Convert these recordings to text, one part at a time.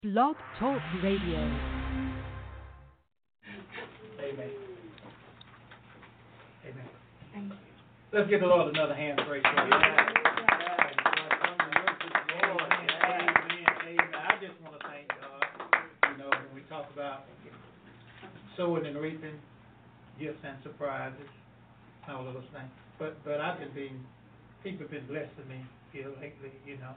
Blog Talk Radio. Amen. Amen. Let's give the Lord another hand praise. Amen. I just want to thank God. You know, when we talk about sowing and reaping, gifts and surprises, all of those things. But I've been people have been blessing me here lately. You know,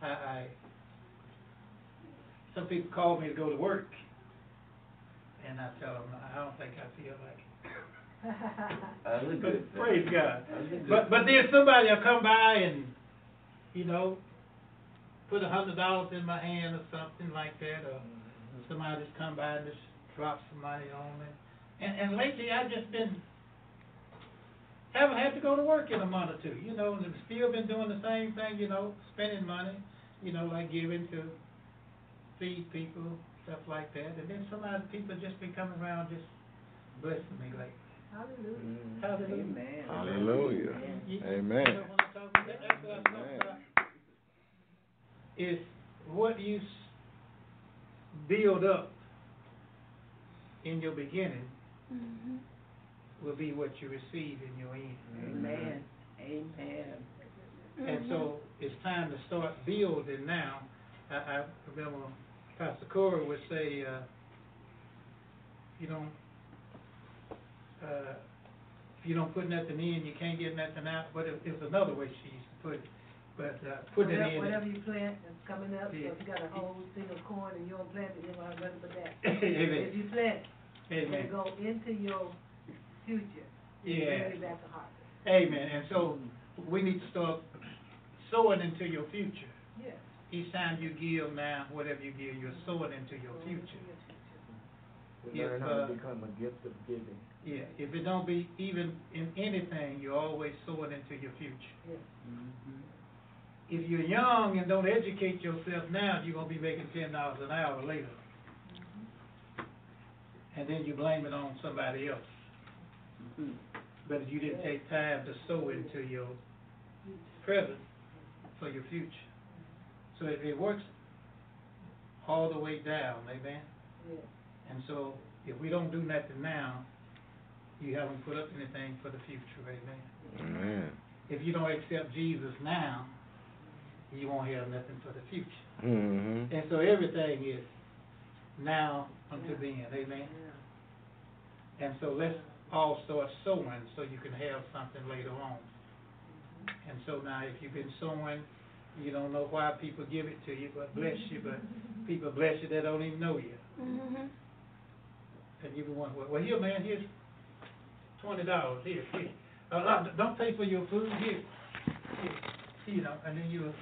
some people call me to go to work, and I tell them I don't think I feel like it. That's a good thing. Praise God. But then somebody will come by and, you know, put $100 in my hand or something like that, or somebody just come by and just drop some money on me. And lately I just haven't had to go to work in a month or two, you know, and I've still been doing the same thing, you know, spending money, you know, like giving to feed people, stuff like that. And then people just been coming around just blessing me lately. Hallelujah. Hallelujah. Amen. Hallelujah. Amen. You know what I'm talking about? That's what I'm talking about. Is what you build up in your beginning will be what you receive in your end. Amen. Amen. And so it's time to start building now. I remember Pastor Corey would say, if you don't put nothing in, you can't get nothing out. But it was another way she used to put it. But put it in. Whatever you plant is coming up. Yeah. So if you got a whole thing of corn and you don't plant it, you're going to have nothing but that. Amen. If you plant, Amen. you go into your future. Yeah. Bring it back to harvest. Amen. And so we need to start sowing into your future. Yes. Each time you give now, whatever you give, you're sowing into your future. We learn how to become a gift of giving. Yeah, if it don't be even in anything, you're always sowing into your future. Yes. If you're young and don't educate yourself now, you're going to be making $10 an hour later. And then you blame it on somebody else. But if you didn't take time to sow into your present for your future. So it works all the way down, amen? Yes. And so if we don't do nothing now, you haven't put up anything for the future, amen? Amen. If you don't accept Jesus now, you won't have nothing for the future. Mm-hmm. And so everything is now unto then, amen? And so let's all start sowing so you can have something later on. And so now if you've been sowing, you don't know why people give it to you, but bless you, but people bless you that don't even know you. And you want, well, here, man, here's $20. Here. Don't pay for your food. Here. You know, and then you,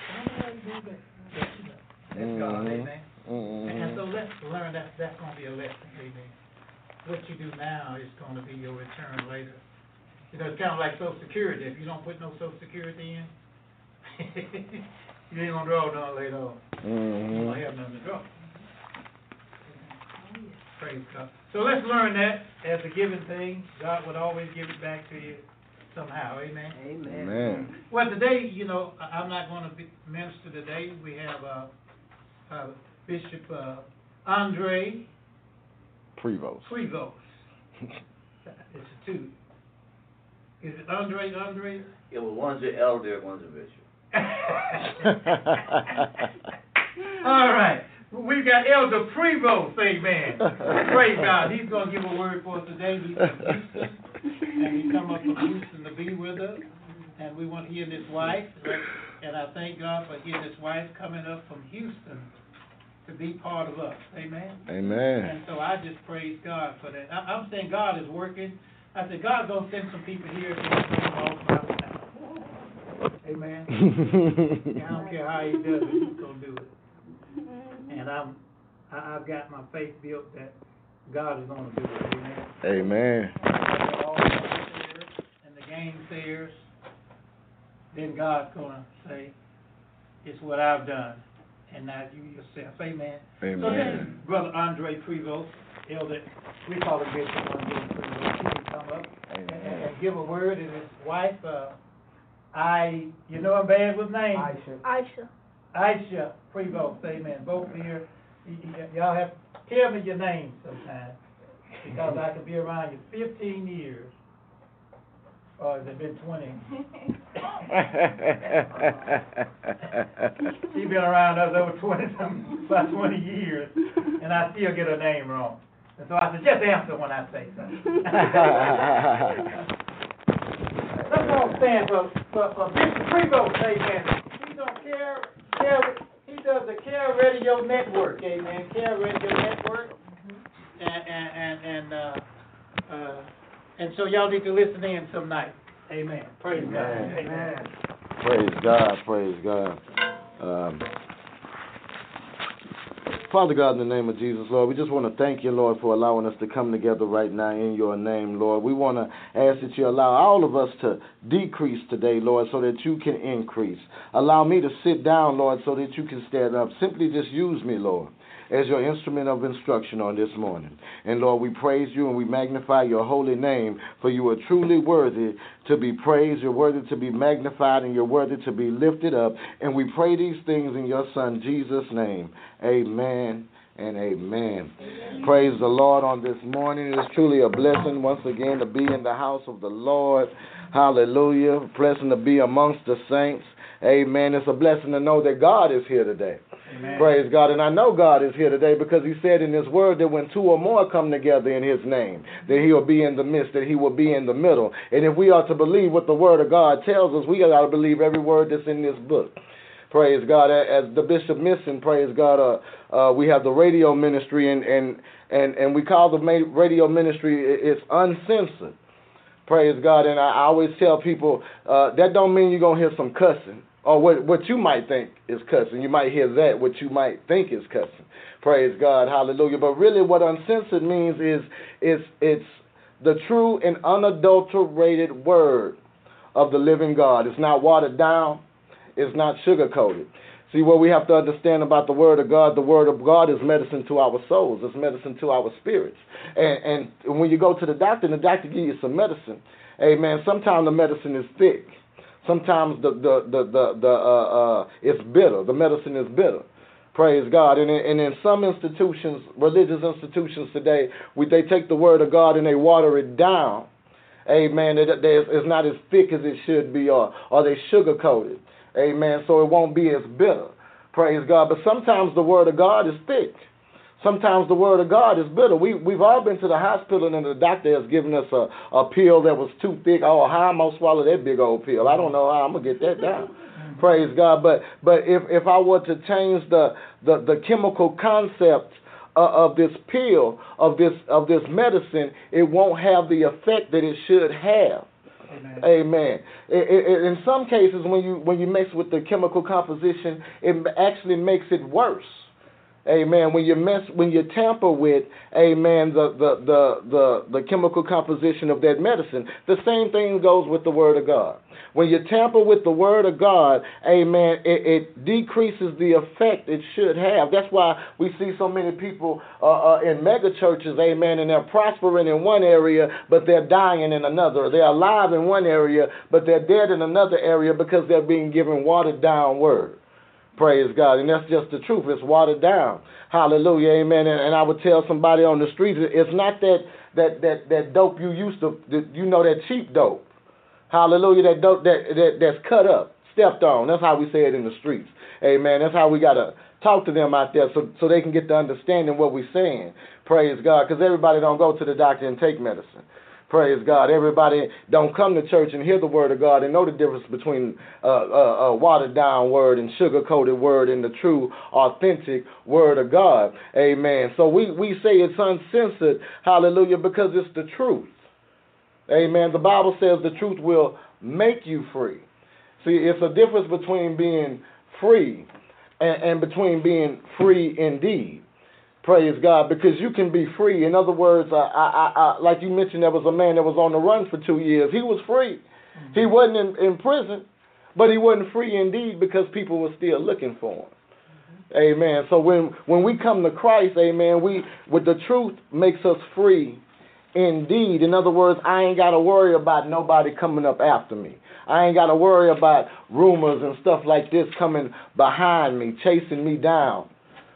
that's God, amen. And so let's learn that's going to be a lesson, amen. What you do now is going to be your return later. You know, it's kind of like Social Security. If you don't put no Social Security in, you ain't going to draw none later on. You don't have nothing to draw. Praise God. So let's learn that as a given thing. God would always give it back to you somehow. Amen. Amen. Well, today, you know, I'm not going to minister today. We have Bishop Andre Prevost. It's a two. Is it Andre? Yeah, well, one's an elder, one's a bishop. All right. We've got Elder Prevost, amen. Praise God. He's going to give a word for us today. He's from Houston, and he come up from Houston to be with us. And we want he and his wife, and I thank God for he and his wife coming up from Houston to be part of us, amen. Amen. And so I just praise God for that. I'm saying God is working. I said God's going to send some people here to bring them all from out of town. Amen. And I don't care how he does it, he's going to do it. And I've got my faith built that God is going to do it. Amen. Amen. All the naysayers and the gainsayers, then God's going to say, it's what I've done, and not you yourself. Amen. Amen. So this is Brother Andre Prevost, Elder, we call him Bishop Andre Prevost. He can come up and give a word, and his wife, you know I'm bad with names. Aisha. Aisha Prevost, amen. Both here Y'all have to tell me your name sometime, because I could be around you 15 years. Or has it been 20? She been around us over about 20 years, and I still get her name wrong. And so I said, just answer when I say something. Let's all stand for Bishop Prevost, amen. He's on he does the Care Radio Network, amen. Care Radio Network. And so y'all need to listen in some night. Amen. Praise God. Amen. Praise God, praise God. Father God, in the name of Jesus, Lord, we just want to thank you, Lord, for allowing us to come together right now in your name, Lord. We want to ask that you allow all of us to decrease today, Lord, so that you can increase. Allow me to sit down, Lord, so that you can stand up. Simply just use me, Lord, as your instrument of instruction on this morning. And Lord, we praise you and we magnify your holy name, for you are truly worthy to be praised, you're worthy to be magnified, and you're worthy to be lifted up. And we pray these things in your Son, Jesus' name. Amen and amen. Praise the Lord on this morning. It is truly a blessing once again to be in the house of the Lord. Hallelujah. A blessing to be amongst the saints. Amen. It's a blessing to know that God is here today. Amen. Praise God. And I know God is here today because he said in his word that when two or more come together in his name, that he will be in the midst, that he will be in the middle. And if we are to believe what the word of God tells us, we got to believe every word that's in this book. Praise God. As the bishop mentioned, praise God, we have the radio ministry, and we call the radio ministry, it's uncensored. Praise God. And I always tell people, that don't mean you're going to hear some cussing. Or what you might think is cussing. You might hear that, what you might think is cussing. Praise God, hallelujah. But really what uncensored means is it's the true and unadulterated word of the living God. It's not watered down. It's not sugar-coated. See, what we have to understand about the word of God is medicine to our souls. It's medicine to our spirits. And when you go to the doctor, and the doctor gives you some medicine, amen, sometimes the medicine is thick. Sometimes it's bitter. The medicine is bitter. Praise God. And in some institutions, religious institutions today, they take the word of God and they water it down. Amen. It's not as thick as it should be, or they sugarcoat it. Amen. So it won't be as bitter. Praise God. But sometimes the word of God is thick. Sometimes the word of God is bitter. We've all been to the hospital and the doctor has given us a pill that was too thick. Oh, how am I going to swallow that big old pill? I don't know how I'm going to get that down. Praise God. But if I were to change the chemical concept of this pill, of this medicine, it won't have the effect that it should have. Amen. In some cases, when you mix with the chemical composition, it actually makes it worse. Amen. When you tamper with, amen, the chemical composition of that medicine, the same thing goes with the word of God. When you tamper with the word of God, amen, it decreases the effect it should have. That's why we see so many people in mega churches, amen, and they're prospering in one area, but they're dying in another. They're alive in one area, but they're dead in another area because they're being given watered down word. Praise God. And that's just the truth. It's watered down. Hallelujah. Amen. And I would tell somebody on the street, it's not that dope you used to, that cheap dope. Hallelujah. That dope that's cut up, stepped on. That's how we say it in the streets. Amen. That's how we got to talk to them out there so they can get the understanding what we're saying. Praise God. Because everybody don't go to the doctor and take medicine. Praise God. Everybody don't come to church and hear the word of God and know the difference between a watered down word and sugar-coated word and the true, authentic word of God. Amen. So we say it's uncensored, hallelujah, because it's the truth. Amen. The Bible says the truth will make you free. See, it's a difference between being free and between being free indeed. Praise God, because you can be free. In other words, like you mentioned, there was a man that was on the run for 2 years. He was free. Mm-hmm. He wasn't in prison, but he wasn't free indeed because people were still looking for him. Mm-hmm. Amen. So when we come to Christ, amen, with the truth makes us free indeed. In other words, I ain't got to worry about nobody coming up after me. I ain't got to worry about rumors and stuff like this coming behind me, chasing me down.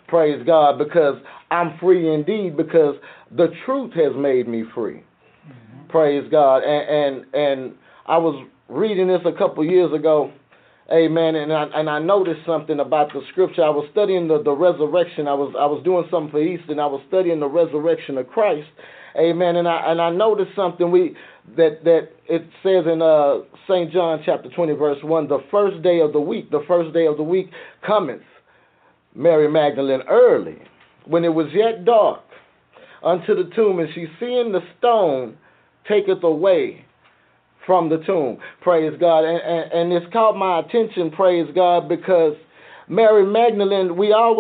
Praise God, because I'm free indeed, because the truth has made me free. Praise God. And I was reading this a couple years ago, amen, and I noticed something about the scripture. I was studying the resurrection. I was doing something for Easter, and I was studying the resurrection of Christ, amen, and I noticed something that it says in St. John chapter 20, verse 1, the first day of the week cometh Mary Magdalene early, when it was yet dark, unto the tomb, and she seeing the stone taketh away from the tomb. Praise God. And it's caught my attention, praise God, because Mary Magdalene,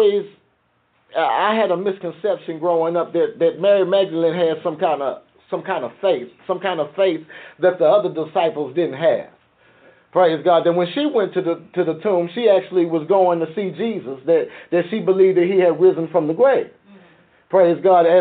I had a misconception growing up that Mary Magdalene had some kind of faith that the other disciples didn't have. Praise God. Then when she went to the tomb, she actually was going to see Jesus, that she believed that he had risen from the grave. Praise God, as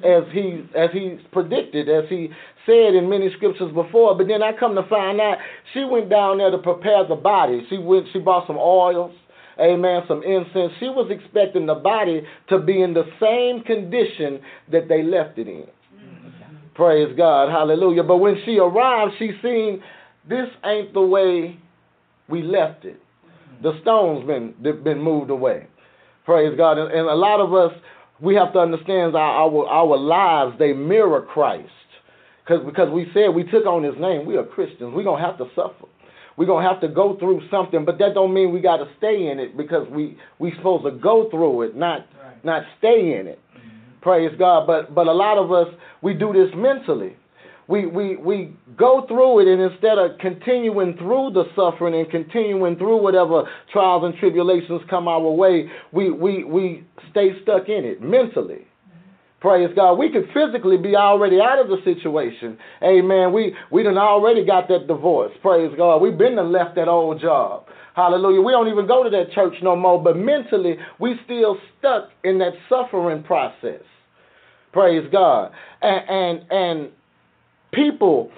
he predicted, as he said in many scriptures before. But then I come to find out she went down there to prepare the body. She bought some oils, amen, some incense. She was expecting the body to be in the same condition that they left it in. Praise God, hallelujah. But when she arrived, she seen this ain't the way we left it. The stone's been moved away. Praise God. And a lot of us, we have to understand our lives, they mirror Christ. Because we said we took on his name, we are Christians. We're going to have to suffer. We're going to have to go through something, but that don't mean we got to stay in it, because we supposed to go through it, not stay in it. Praise God. But a lot of us, we do this mentally. We go through it, and instead of continuing through the suffering and continuing through whatever trials and tribulations come our way, we stay stuck in it mentally. Praise God. We could physically be already out of the situation. Amen. We done already got that divorce. Praise God. We've been done left that old job. Hallelujah. We don't even go to that church no more, but mentally we still stuck in that suffering process. Praise God. And people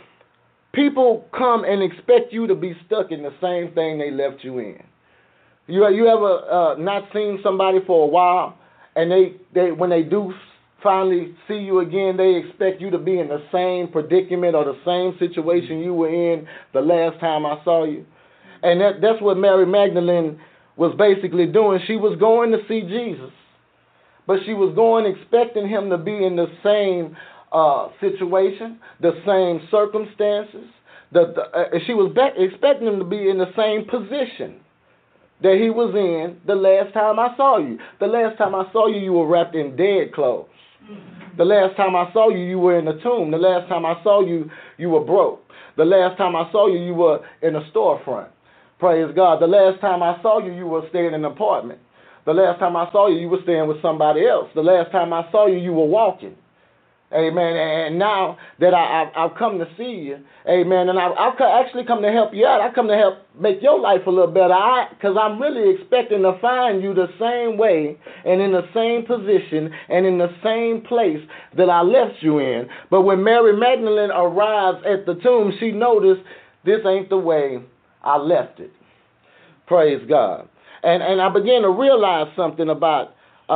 come and expect you to be stuck in the same thing they left you in. You ever not seen somebody for a while, and they when they do finally see you again, they expect you to be in the same predicament or the same situation you were in the last time I saw you? And that's what Mary Magdalene was basically doing. She was going to see Jesus, but she was going expecting him to be in the same situation, the same circumstances. She was expecting him to be in the same position that he was in the last time I saw you. The last time I saw you, you were wrapped in dead clothes. The last time I saw you, you were in a tomb. The last time I saw you, you were broke. The last time I saw you, you were in a storefront. Praise God. The last time I saw you, you were staying in an apartment. The last time I saw you, you were staying with somebody else. The last time I saw you, you were walking. Amen. And now that I've come to see you, amen, and I've actually come to help you out. I come to help make your life a little better, because I'm really expecting to find you the same way and in the same position and in the same place that I left you in. But when Mary Magdalene arrives at the tomb, she noticed this ain't the way I left it. Praise God. And I began to realize something about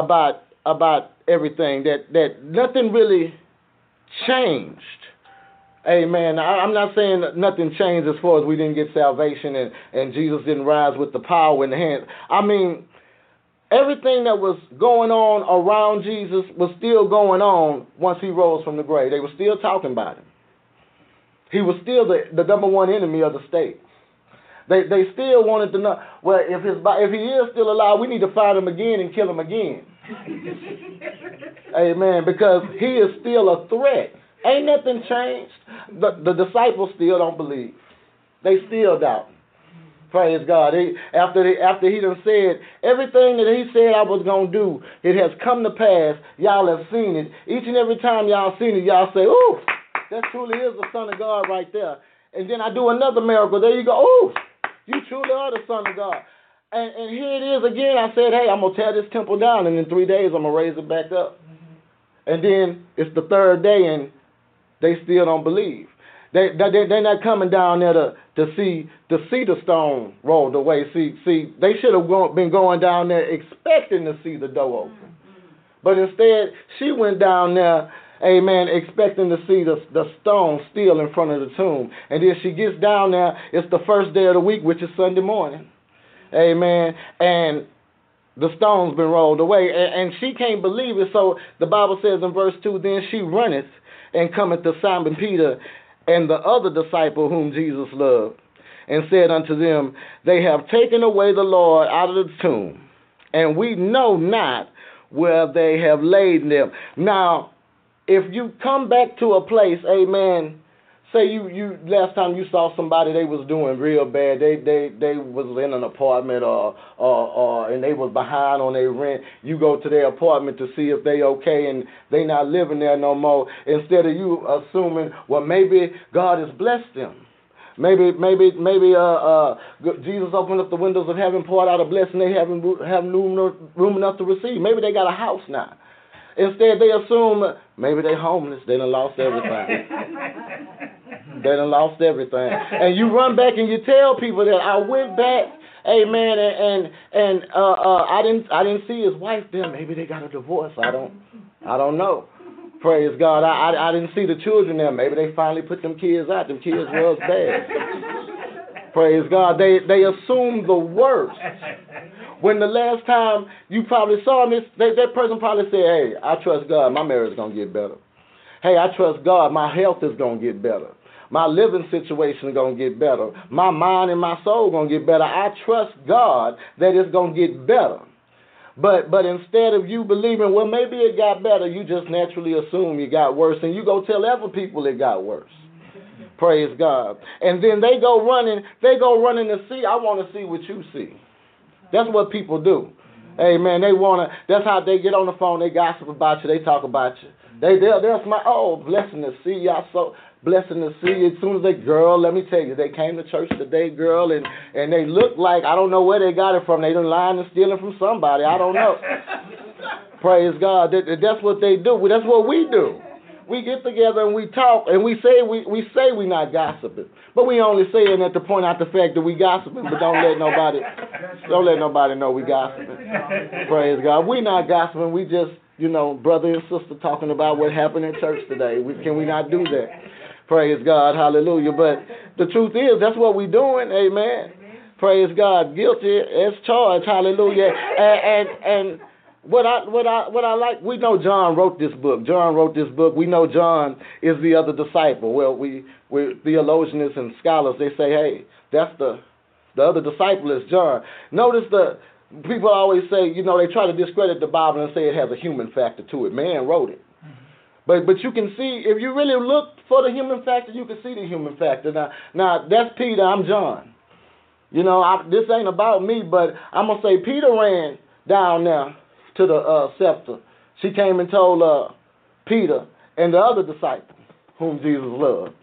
everything, that nothing really changed. Amen. I'm not saying that nothing changed as far as we didn't get salvation and Jesus didn't rise with the power in the hand. I mean, everything that was going on around Jesus was still going on once he rose from the grave. They were still talking about him. He was still the number one enemy of the state. They still wanted to know, well, if he is still alive, we need to find him again and kill him again. Amen. Because he is still a threat. Ain't nothing changed. The disciples still don't believe. They still doubt. Praise God. After he done said everything that he said I was going to do, it has come to pass. Y'all have seen it. Each and every time y'all seen it, y'all say, ooh, that truly is the Son of God right there. And then I do another miracle. There you go. Ooh, you truly are the Son of God. And here it is again. I said, hey, I'm going to tear this temple down, and in 3 days I'm going to raise it back up. And then it's the third day, and they still don't believe. They're not coming down there to see the stone rolled away. See, they should have been going down there expecting to see the door open. But instead, she went down there, amen, expecting to see the stone still in front of the tomb. And then she gets down there, it's the first day of the week, which is Sunday morning. Amen. And the stone's been rolled away. And she can't believe it. So the Bible says in verse 2, then she runneth and cometh to Simon Peter and the other disciple whom Jesus loved, and said unto them, they have taken away the Lord out of the tomb, and we know not where they have laid him. Now, if you come back to a place, amen, say you last time you saw somebody, they was doing real bad, they was in an apartment or and they was behind on their rent, you go to their apartment to see if they okay and they not living there no more, instead of you assuming, well, maybe God has blessed them. Maybe Jesus opened up the windows of heaven, poured out a blessing they haven't room enough to receive. Maybe they got a house now. Instead, they assume maybe they homeless. They done lost everything. They done lost everything. And you run back and you tell people that I went back, amen, and I didn't see his wife there. Maybe they got a divorce. I don't know. Praise God. I didn't see the children there. Maybe they finally put them kids out. Them kids was bad. Praise God. They assume the worst. When the last time you probably saw them, that person probably said, hey, I trust God, my marriage is going to get better. Hey, I trust God, my health is going to get better. My living situation is going to get better. My mind and my soul are going to get better. I trust God that it's going to get better. But instead of you believing, well, maybe it got better, you just naturally assume it got worse, and you go tell other people it got worse. Praise God. And then they go running to see, I want to see what you see. That's what people do. Amen. That's how they get on the phone, they gossip about you, they talk about you. They'll smile, oh, blessing to see you, so blessing to see you. As soon as girl, let me tell you, they came to church today, girl, and they look like, I don't know where they got it from. They done lying and stealing from somebody. I don't know. Praise God. That's what they do. That's what we do. We get together and we talk and we say we not gossiping, but we only say it at to point out the fact that we gossiping. But don't let nobody know we gossiping. Praise God. We not gossiping. We just brother and sister talking about what happened in church today. Can we not do that? Praise God. Hallelujah. But the truth is that's what we doing. Amen. Praise God. Guilty as charged. Hallelujah. And What I like, we know John wrote this book. We know John is the other disciple. Well, we're theologians and scholars. They say, hey, that's the other disciple is John. Notice people always say, they try to discredit the Bible and say it has a human factor to it. Man wrote it. But you can see, if you really look for the human factor, you can see the human factor. Now that's Peter, I'm John. This ain't about me, but I'm going to say Peter ran down there to the scepter. She came and told Peter and the other disciple whom Jesus loved.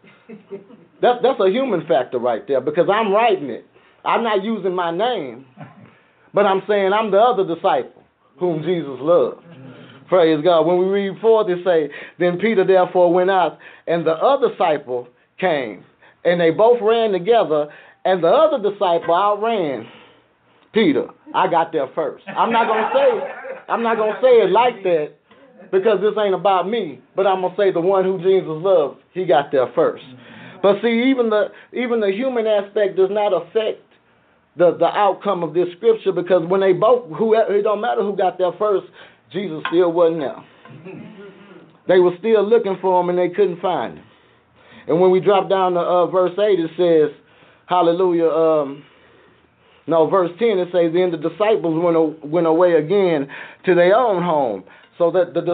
That's a human factor right there, because I'm writing it. I'm not using my name, but I'm saying I'm the other disciple whom Jesus loved. Praise God. When we read forth, it say, then Peter therefore went out, and the other disciple came, and they both ran together, and the other disciple outran Peter. I got there first. I'm not gonna say it like that, because this ain't about me, but I'm gonna say the one who Jesus loved, he got there first. But see, even the human aspect does not affect the outcome of this scripture, because when they both, it don't matter who got there first, Jesus still wasn't there. They were still looking for him and they couldn't find him. And when we drop down to verse 8, it says, hallelujah, verse 10, it says, then the disciples went away again to their own home. So that the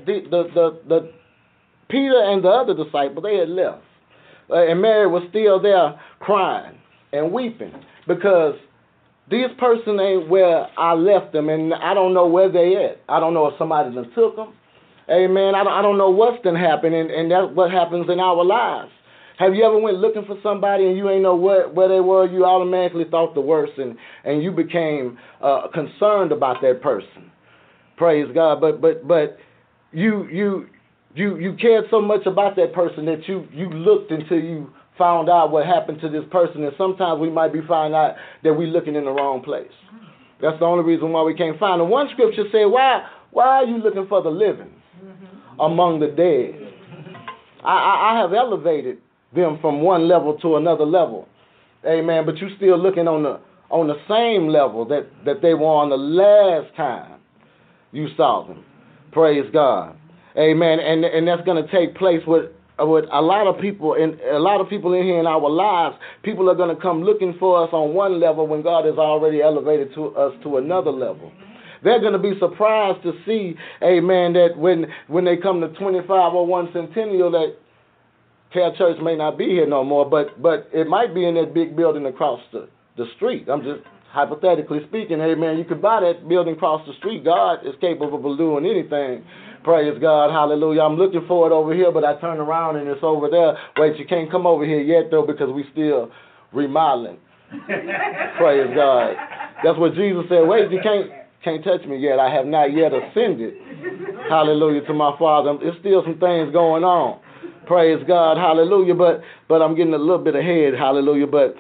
Peter and the other disciple, they had left. And Mary was still there crying and weeping, because this person ain't where I left them, and I don't know where they at. I don't know if somebody done took them. Amen. I don't know what's done happened, and that's what happens in our lives. Have you ever went looking for somebody and you ain't know where they were? You automatically thought the worst, and you became concerned about that person. Praise God. But you you cared so much about that person that you looked until you found out what happened to this person. And sometimes we might be finding out that we're looking in the wrong place. That's the only reason why we can't find them. One scripture said, why are you looking for the living among the dead? I have elevated them from one level to another level. Amen. But you still looking on the same level that they were on the last time you saw them. Praise God. Amen. And that's going to take place with a lot of people in here in our lives. People are going to come looking for us on one level when God has already elevated us to another level. They're going to be surprised to see, amen, that when they come to 2501 Centennial, that Care Church may not be here no more, but it might be in that big building across the street. I'm just hypothetically speaking, amen. You could buy that building across the street. God is capable of doing anything. Praise God, hallelujah. I'm looking for it over here, but I turn around and it's over there. Wait, you can't come over here yet, though, because we still remodeling. Praise God. That's what Jesus said. Wait, you can't touch me yet. I have not yet ascended. Hallelujah to my Father. There's still some things going on. Praise God, hallelujah. But I'm getting a little bit ahead, hallelujah. But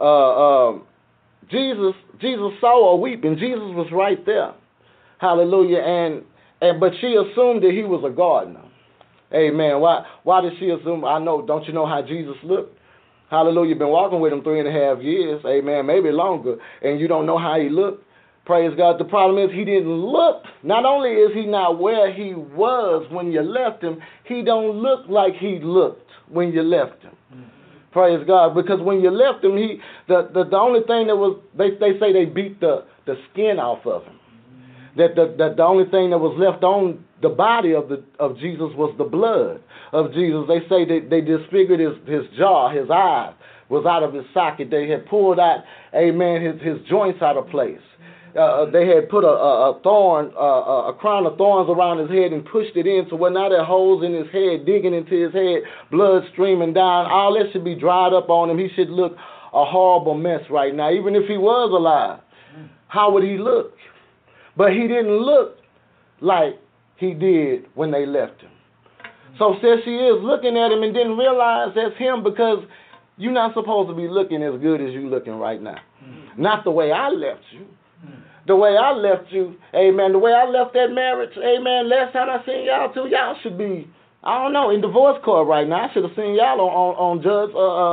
Jesus saw her weeping. Jesus was right there. Hallelujah. But she assumed that he was a gardener. Amen. Why did she assume? Don't you know how Jesus looked? Hallelujah. You've been walking with him 3.5 years. Amen. Maybe longer. And you don't know how he looked. Praise God. The problem is he didn't look. Not only is he not where he was when you left him, he don't look like he looked when you left him. Praise God. Because when you left him, the only thing that was, they say they beat the skin off of him. That the only thing that was left on the body of Jesus was the blood of Jesus. They say that they disfigured his jaw, his eye was out of his socket. They had pulled out, amen, his joints out of place. They had put a crown of thorns around his head and pushed it in, so now there are holes in his head, digging into his head, blood streaming down. All that should be dried up on him. He should look a horrible mess right now. Even if he was alive, how would he look? But he didn't look like he did when they left him. So says she is looking at him and didn't realize that's him, because you're not supposed to be looking as good as you looking right now. Not the way I left you. The way I left you, amen, the way I left that marriage, amen, last time I seen y'all two, y'all should be, I don't know, in divorce court right now. I should have seen y'all on Judge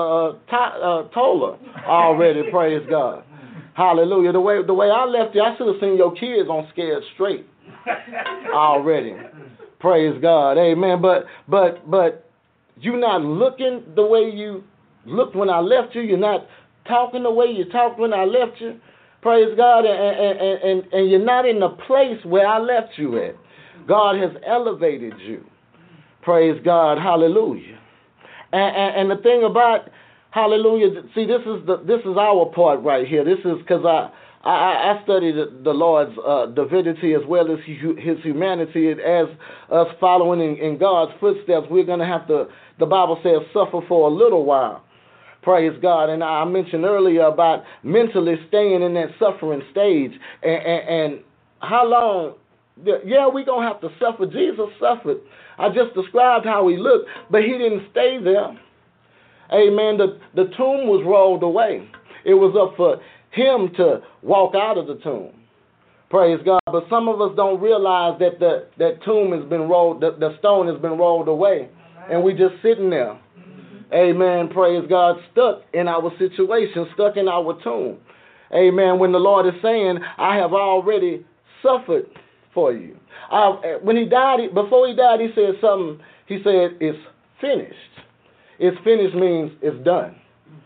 Tola already, praise God. Hallelujah. The way I left you, I should have seen your kids on Scared Straight already. Praise God. Amen. But you're not looking the way you looked when I left you. You're not talking the way you talked when I left you. Praise God. And you're not in the place where I left you at. God has elevated you. Praise God. Hallelujah. And the thing about hallelujah. See, this is our part right here. This is because I studied the Lord's divinity as well as his humanity. As us following in God's footsteps, we're going to have to, the Bible says, suffer for a little while. Praise God. And I mentioned earlier about mentally staying in that suffering stage. And how long? Yeah, we're going to have to suffer. Jesus suffered. I just described how he looked, but he didn't stay there. Amen. The tomb was rolled away. It was up for him to walk out of the tomb. Praise God. But some of us don't realize that that tomb has been rolled, the stone has been rolled away. And we just sitting there. Amen. Praise God. Stuck in our situation, stuck in our tomb. Amen. When the Lord is saying, I have already suffered for you. When he died, before he died, he said something. He said, it's finished. It's finished means it's done.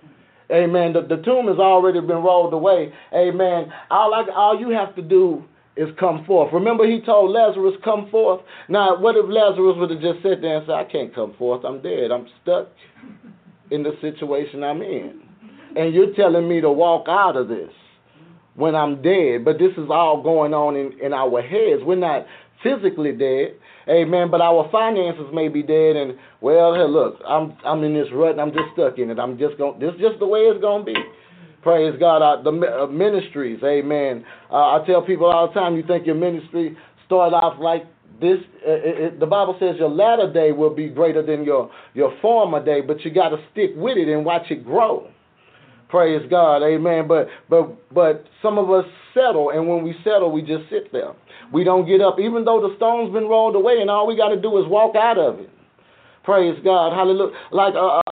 Amen. The tomb has already been rolled away. Amen. All you have to do is come forth. Remember, he told Lazarus, come forth. Now, what if Lazarus would have just sat there and said, I can't come forth. I'm dead. I'm stuck in the situation I'm in. And you're telling me to walk out of this when I'm dead. But this is all going on in our heads. We're not physically dead. Amen. But our finances may be dead, and well, hey, look, I'm in this rut, and I'm just stuck in it. This is just the way it's gonna be. Praise God. The ministries, amen. I tell people all the time, you think your ministry started off like the Bible says your latter day will be greater than your former day, but you got to stick with it and watch it grow. Praise God, amen. But some of us settle, and when we settle, we just sit there. We don't get up, even though the stone's been rolled away, and all we got to do is walk out of it. Praise God, hallelujah. Like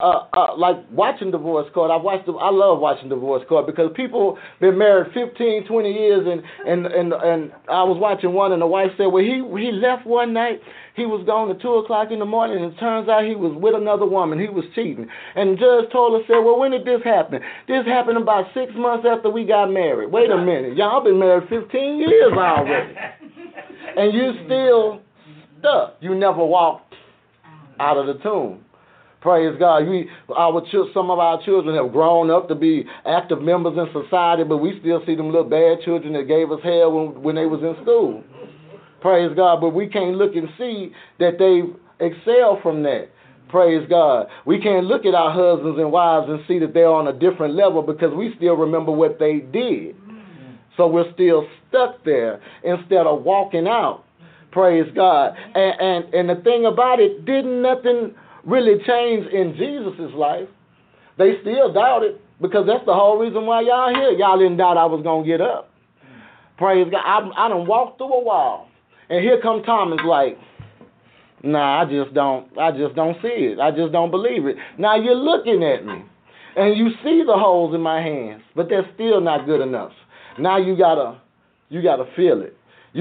watching divorce court. I love watching divorce court because people been married 15, 20 years, and I was watching one, and the wife said, well, he left one night. He was gone at 2 o'clock in the morning, and it turns out he was with another woman. He was cheating. And the judge told her, said, well, when did this happen? This happened about 6 months after we got married. Wait a minute. Y'all been married 15 years already. And you still stuck. You never walked out of the tomb. Praise God. Some of our children have grown up to be active members in society, but we still see them little bad children that gave us hell when they was in school. Praise God. But we can't look and see that they excel from that. Praise God. We can't look at our husbands and wives and see that they're on a different level because we still remember what they did. So we're still stuck there instead of walking out. Praise God. And the thing about it, didn't nothing really change in Jesus' life. They still doubted because that's the whole reason why y'all here. Y'all didn't doubt I was going to get up. Praise God. I done walked through a wall. And here come Thomas like, nah, I just don't see it. I just don't believe it. Now you're looking at me and you see the holes in my hands, but that's still not good enough. Now you gotta feel it.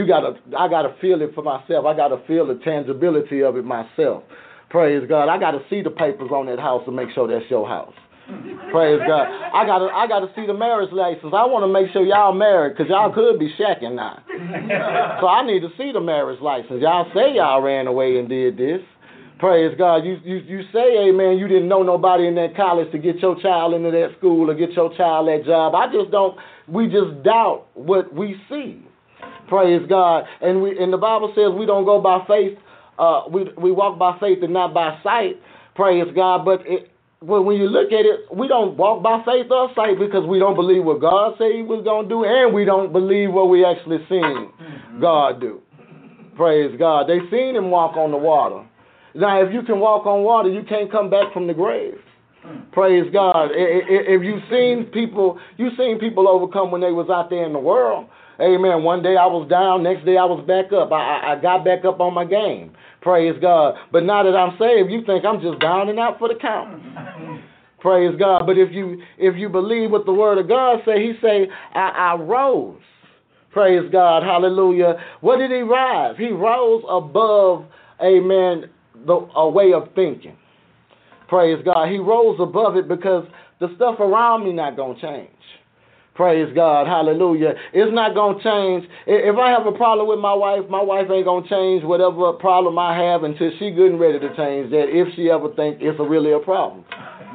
I gotta feel it for myself. I gotta feel the tangibility of it myself. Praise God. I gotta see the papers on that house to make sure that's your house. Praise God. I gotta see the marriage license. I want to make sure y'all married because y'all could be shacking now. So I need to see the marriage license. Y'all say y'all ran away and did this. Praise God. You say, amen, you didn't know nobody in that college to get your child into that school or get your child that job. We just doubt what we see. Praise God. And the Bible says we don't go by faith. We walk by faith and not by sight. Praise God. But when you look at it, we don't walk by faith or sight because we don't believe what God said he was going to do, and we don't believe what we actually seen God do. Praise God. They seen him walk on the water. Now, if you can walk on water, you can't come back from the grave. Praise God. If you've seen people overcome when they was out there in the world. Amen. One day I was down, next day I was back up. I got back up on my game. Praise God. But now that I'm saved, you think I'm just down and out for the count. Praise God. But if you believe what the word of God say, he say, I rose. Praise God. Hallelujah. What did he rise? He rose above, amen, a way of thinking. Praise God. He rose above it because the stuff around me not going to change. Praise God. Hallelujah. It's not going to change. If I have a problem with my wife ain't going to change whatever problem I have until she good and ready to change that, if she ever think it's really a problem.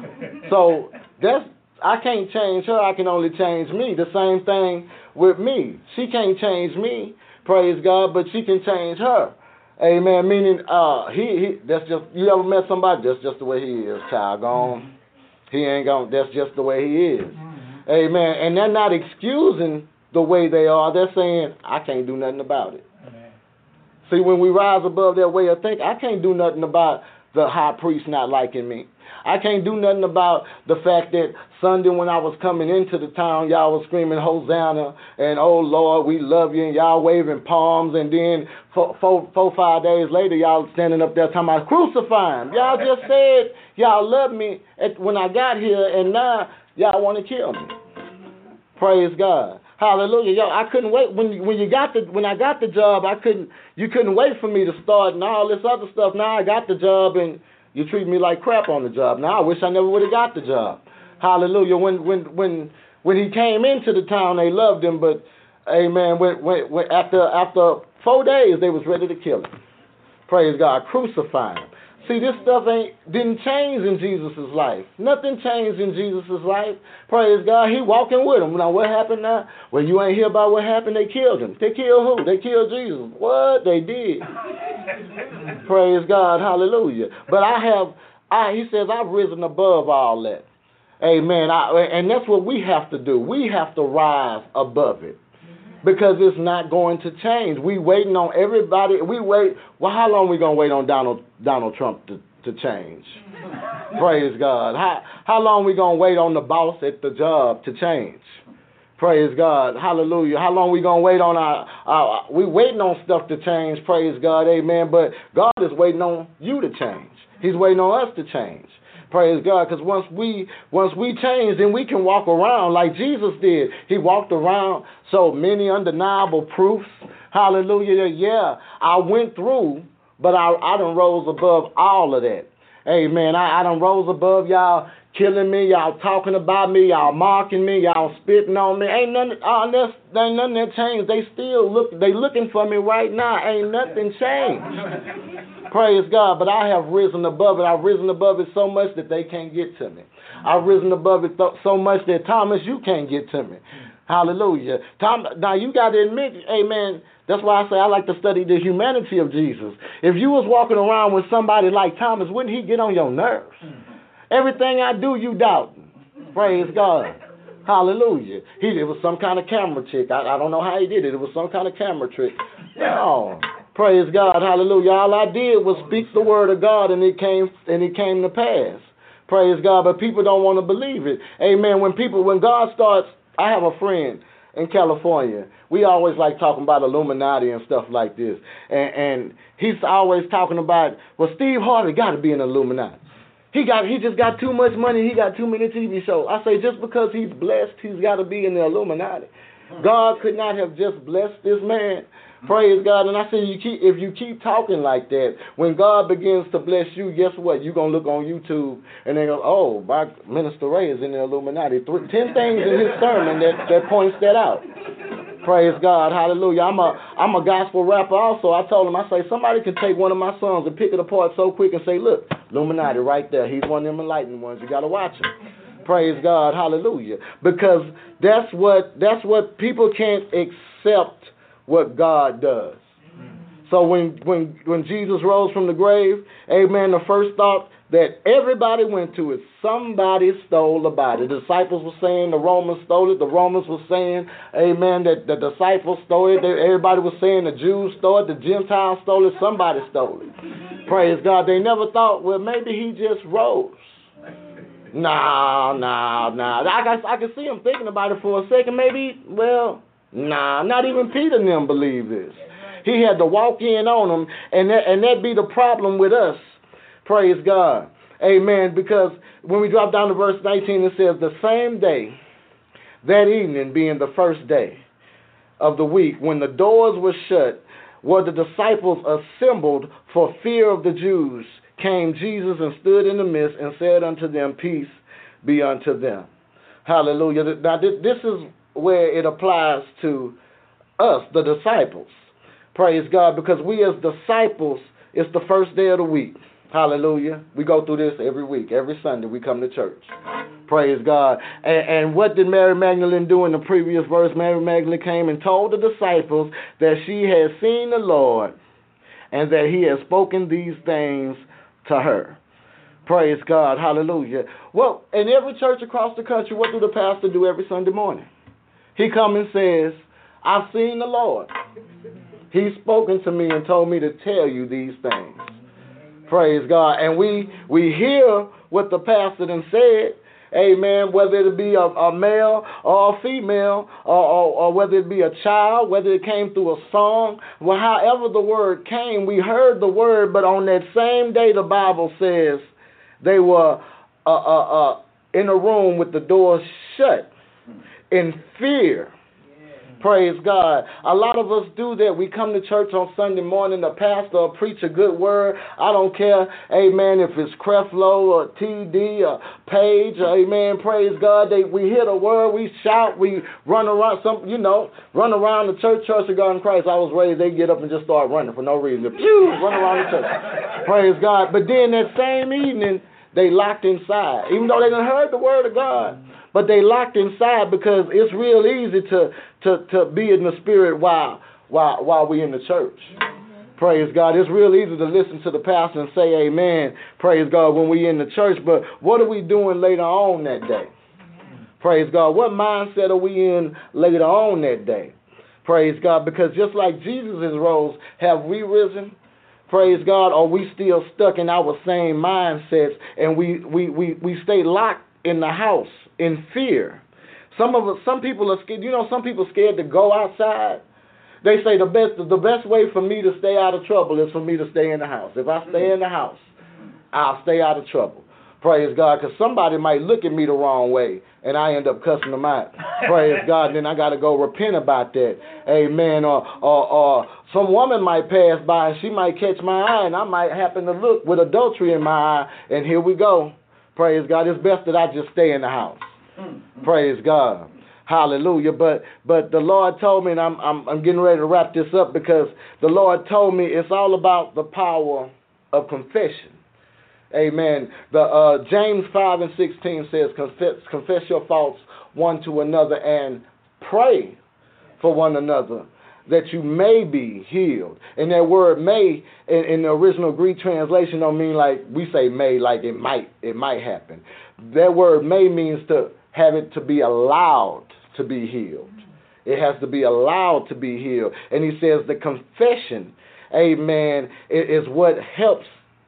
So I can't change her. I can only change me. The same thing with me. She can't change me. Praise God. But she can change her. Amen. Meaning, that's just, you ever met somebody? That's just the way he is, child. Gone. He ain't gone. That's just the way he is. Amen. And they're not excusing the way they are. They're saying, I can't do nothing about it. Amen. See, when we rise above that way of thinking, I can't do nothing about the high priest not liking me. I can't do nothing about the fact that Sunday when I was coming into the town, y'all was screaming Hosanna and oh Lord, we love you, and y'all waving palms, and then 5 days later, y'all standing up there talking about crucifying. Y'all just said y'all love me when I got here, and now y'all want to kill me. Praise God. Hallelujah. Yo, I couldn't wait when I got the job. You couldn't wait for me to start and all this other stuff. Now I got the job and you treat me like crap on the job. Now I wish I never would have got the job. Hallelujah. When he came into the town, they loved him, but amen. When after 4 days, they was ready to kill him. Praise God. Crucify him. See, this stuff didn't change in Jesus' life. Nothing changed in Jesus' life. Praise God. He walking with him. Now, what happened now? Well, you ain't hear about what happened. They killed him. They killed who? They killed Jesus. What? They did. Praise God. Hallelujah. But he says, I've risen above all that. Amen. And that's what we have to do. We have to rise above it. because it's not going to change. We waiting on everybody. Well, how long we going to wait on Donald Trump to change? Praise God. How long we going to wait on the boss at the job to change? Praise God. Hallelujah. How long we going to wait on we waiting on stuff to change. Praise God. Amen. But God is waiting on you to change. He's waiting on us to change. Praise God. Because once we change, then we can walk around like Jesus did. He walked around so many undeniable proofs. Hallelujah. Yeah, I went through, but I done rose above all of that. Amen. I done rose above y'all killing me, y'all talking about me, y'all mocking me, y'all spitting on me. Ain't nothing that changed. They still looking for me right now. Ain't nothing changed. Praise God. But I have risen above it. I've risen above it so much that they can't get to me. I've risen above it so much that, Thomas, you can't get to me. Hallelujah. Now you got to admit, amen, that's why I say I like to study the humanity of Jesus. If you was walking around with somebody like Thomas, wouldn't he get on your nerves? Everything I do, you doubt. Praise God. Hallelujah. It was some kind of camera trick. I don't know how he did it. It was some kind of camera trick. No. Praise God. Hallelujah. All I did was speak the word of God, and it came to pass. Praise God. But people don't want to believe it. Amen. When God starts, I have a friend in California. We always like talking about Illuminati and stuff like this. And he's always talking about, well, Steve Harvey got to be an Illuminati. He just got too much money. He got too many TV shows. I say just because he's blessed, he's got to be in the Illuminati. God could not have just blessed this man. Praise God. And I say if you keep talking like that, when God begins to bless you, guess what? You're going to look on YouTube and they go, oh, my Minister Ray is in the Illuminati. 10 things in his sermon that points that out. Praise God. Hallelujah. I'm a gospel rapper also. I told him, I say, somebody can take one of my songs and pick it apart so quick and say, look, Illuminati right there. He's one of them enlightened ones. You got to watch him. Praise God. Hallelujah. Because that's what people can't accept what God does. So when Jesus rose from the grave, amen, the first thought that everybody went to is somebody stole the body. The disciples were saying the Romans stole it. The Romans were saying, amen, that the disciples stole it. Everybody was saying the Jews stole it. The Gentiles stole it. Somebody stole it. Praise God. They never thought, well, maybe he just rose. No. I can see him thinking about it for a second. Maybe, well, not even Peter and them believe this. He had to walk in on them, and that be the problem with us. Praise God. Amen. Because when we drop down to verse 19, it says, the same day, that evening being the first day of the week, when the doors were shut, where the disciples assembled for fear of the Jews, came Jesus and stood in the midst and said unto them, peace be unto them. Hallelujah. Now, this is where it applies to us, the disciples. Praise God. Because we as disciples, it's the first day of the week. Hallelujah. We go through this every week. Every Sunday we come to church. Praise God. And what did Mary Magdalene do in the previous verse? Mary Magdalene came and told the disciples that she had seen the Lord and that he had spoken these things to her. Praise God. Hallelujah. Well, in every church across the country, what do the pastor do every Sunday morning? He comes and says, I've seen the Lord. He's spoken to me and told me to tell you these things. Praise God. And we hear what the pastor done said, amen, whether it be a male or a female, or whether it be a child, whether it came through a song, well, however the word came, we heard the word, but on that same day, the Bible says they were in a room with the doors shut in fear. Praise God. A lot of us do that. We come to church on Sunday morning, the pastor will preach a good word. I don't care, amen, if it's Creflo or TD or Page, amen, praise God. We hear the word, we shout, we run around, run around the church of God in Christ. I was raised, they get up and just start running for no reason. Run around the church. Praise God. But then that same evening, they locked inside. Even though they done heard the word of God, but they locked inside because it's real easy to be in the spirit while we in the church. Praise God. It's real easy to listen to the pastor and say amen. Praise God when we in the church. But what are we doing later on that day? Praise God. What mindset are we in later on that day? Praise God. Because just like Jesus rose, have we risen? Praise God. Or we still stuck in our same mindsets and we stay locked in the house in fear. Some people are scared. You know, some people are scared to go outside. They say the best way for me to stay out of trouble is for me to stay in the house. If I stay in the house, I'll stay out of trouble. Praise God, because somebody might look at me the wrong way, and I end up cussing them out. Praise God, and then I got to go repent about that. Amen. Or some woman might pass by, and she might catch my eye, and I might happen to look with adultery in my eye, and here we go. Praise God. It's best that I just stay in the house. Praise God. Hallelujah. But the Lord told me, and I'm getting ready to wrap this up, because the Lord told me it's all about the power of confession. Amen. The James 5:16 says, confess your faults one to another and pray for one another that you may be healed. And that word may in the original Greek translation don't mean like we say may, like it might happen. That word may means to have it to be allowed to be healed. It has to be allowed to be healed. And he says the confession, amen, is what helps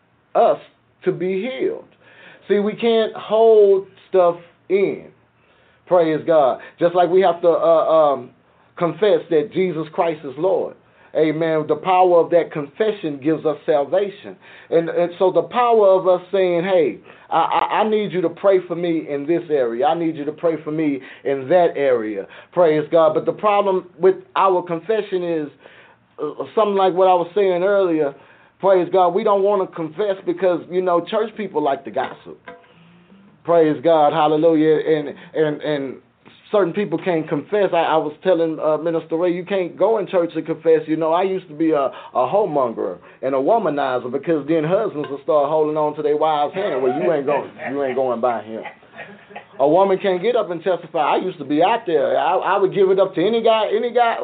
us to be healed. See, we can't hold stuff in. Praise God. Just like we have to confess that Jesus Christ is Lord. Amen. The power of that confession gives us salvation. And so the power of us saying, hey, I need you to pray for me in this area. I need you to pray for me in that area. Praise God. But the problem with our confession is something like what I was saying earlier. Praise God. We don't want to confess because, you know, church people like to gossip. Praise God. Hallelujah. And certain people can't confess. I was telling Minister Ray, you can't go in church and confess. You know, I used to be a homemonger and a womanizer, because then husbands will start holding on to their wives' hand. Well, you ain't going by him. A woman can't get up and testify. I used to be out there. I would give it up to any guy.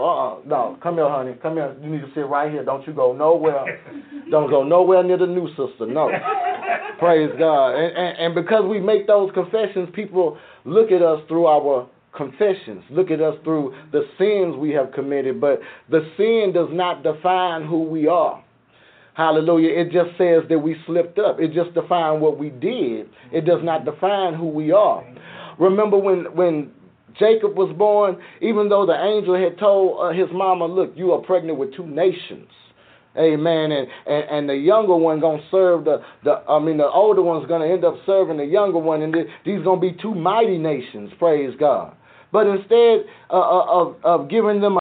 No, come here, honey. Come here. You need to sit right here. Don't you go nowhere. Don't go nowhere near the new sister. No. Praise God. And because we make those confessions, people look at us through our confessions. Look at us through the sins we have committed. But the sin does not define who we are. Hallelujah. It just says that we slipped up. It just defines what we did. It does not define who we are. Remember when Jacob was born, even though the angel had told his mama, look, you are pregnant with 2 nations. Amen. And the younger one going to serve the older one's going to end up serving the younger one. And these going to be 2 mighty nations. Praise God. But instead of giving them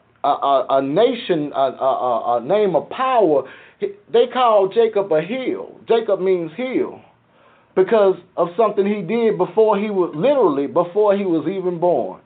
a nation, a name of power, they called Jacob a heel. Jacob means heel because of something he did before he was even born.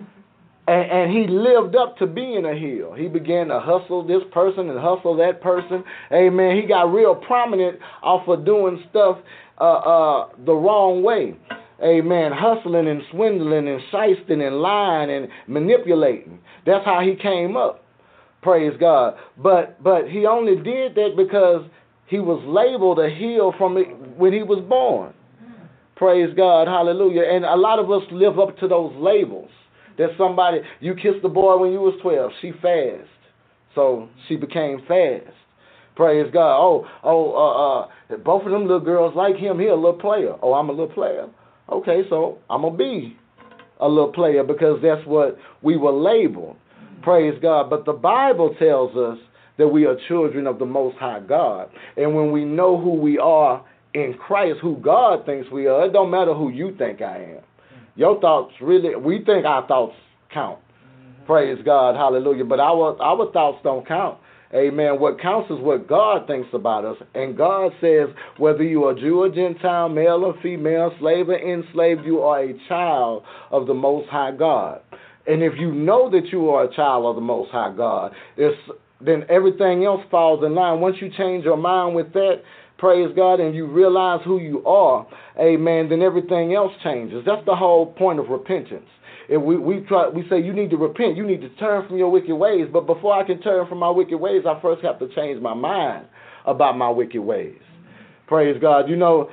And he lived up to being a heel. He began to hustle this person and hustle that person. Amen. He got real prominent off of doing stuff the wrong way. Amen. Hustling and swindling and shysting and lying and manipulating. That's how he came up. Praise God. But he only did that because he was labeled a heel from it when he was born. Praise God. Hallelujah. And a lot of us live up to those labels. There's somebody, you kissed the boy when you was 12. She fast. So she became fast. Praise God. Both of them little girls like him. He a little player. Oh, I'm a little player. Okay, so I'm going to be a little player because that's what we were labeled. Praise God. But the Bible tells us that we are children of the Most High God. And when we know who we are in Christ, who God thinks we are, it don't matter who you think I am. Your thoughts we think our thoughts count. Praise God. Hallelujah. But our thoughts don't count. Amen. What counts is what God thinks about us. And God says, whether you are Jew or Gentile, male or female, slave or enslaved, you are a child of the Most High God. And if you know that you are a child of the Most High God, then everything else falls in line. Once you change your mind with that, praise God, and you realize who you are, amen, then everything else changes. That's the whole point of repentance. If we say you need to repent, you need to turn from your wicked ways. But before I can turn from my wicked ways, I first have to change my mind about my wicked ways. Praise God. You know,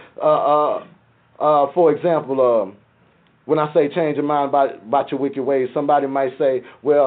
for example, when I say change your mind about your wicked ways, somebody might say, well,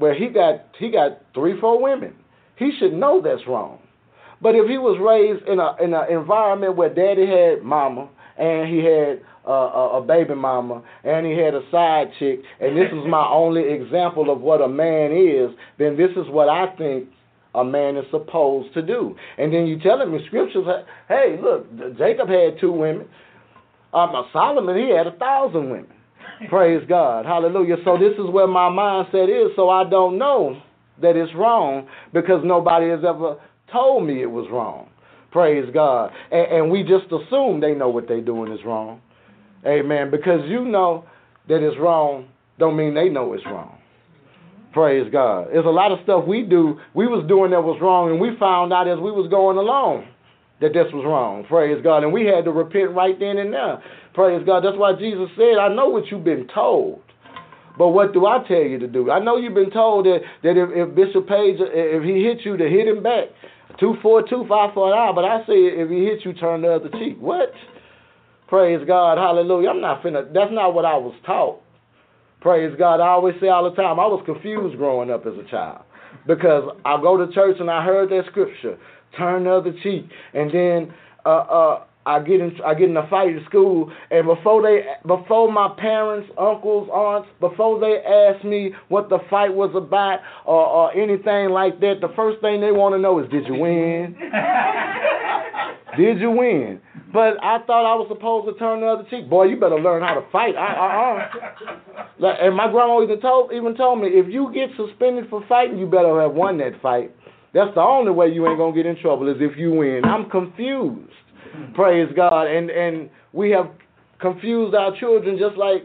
where he got 3-4 women. He should know that's wrong. But if he was raised in an environment where daddy had mama and he had a baby mama and he had a side chick, and this is my only example of what a man is, then this is what I think a man is supposed to do. And then you tell him in scriptures, hey, look, Jacob had 2 women. Solomon, he had 1,000 women. Praise God. Hallelujah. So this is where my mindset is. So I don't know that it's wrong because nobody has ever told me it was wrong. Praise God. And we just assume they know what they're doing is wrong. Amen. Because you know that it's wrong don't mean they know it's wrong. Praise God. There's a lot of stuff we was doing that was wrong, and we found out as we was going along that this was wrong. Praise God. And we had to repent right then and there. Praise God. That's why Jesus said, I know what you've been told, but what do I tell you to do? I know you've been told that if Bishop Page, if he hits you, to hit him back. 2 for a 2, 5 for an eye. But I say if he hits you, turn the other cheek. What? Praise God. Hallelujah. That's not what I was taught. Praise God. I always say all the time, I was confused growing up as a child because I go to church and I heard that scripture, turn the other cheek, and then I get in a fight at school, and before my parents, uncles, aunts, before they ask me what the fight was about or anything like that, the first thing they want to know is, did you win? Did you win? But I thought I was supposed to turn the other cheek. Boy, you better learn how to fight. And my grandma even told me, if you get suspended for fighting, you better have won that fight. That's the only way you ain't going to get in trouble is if you win. I'm confused. Praise God. And we have confused our children just like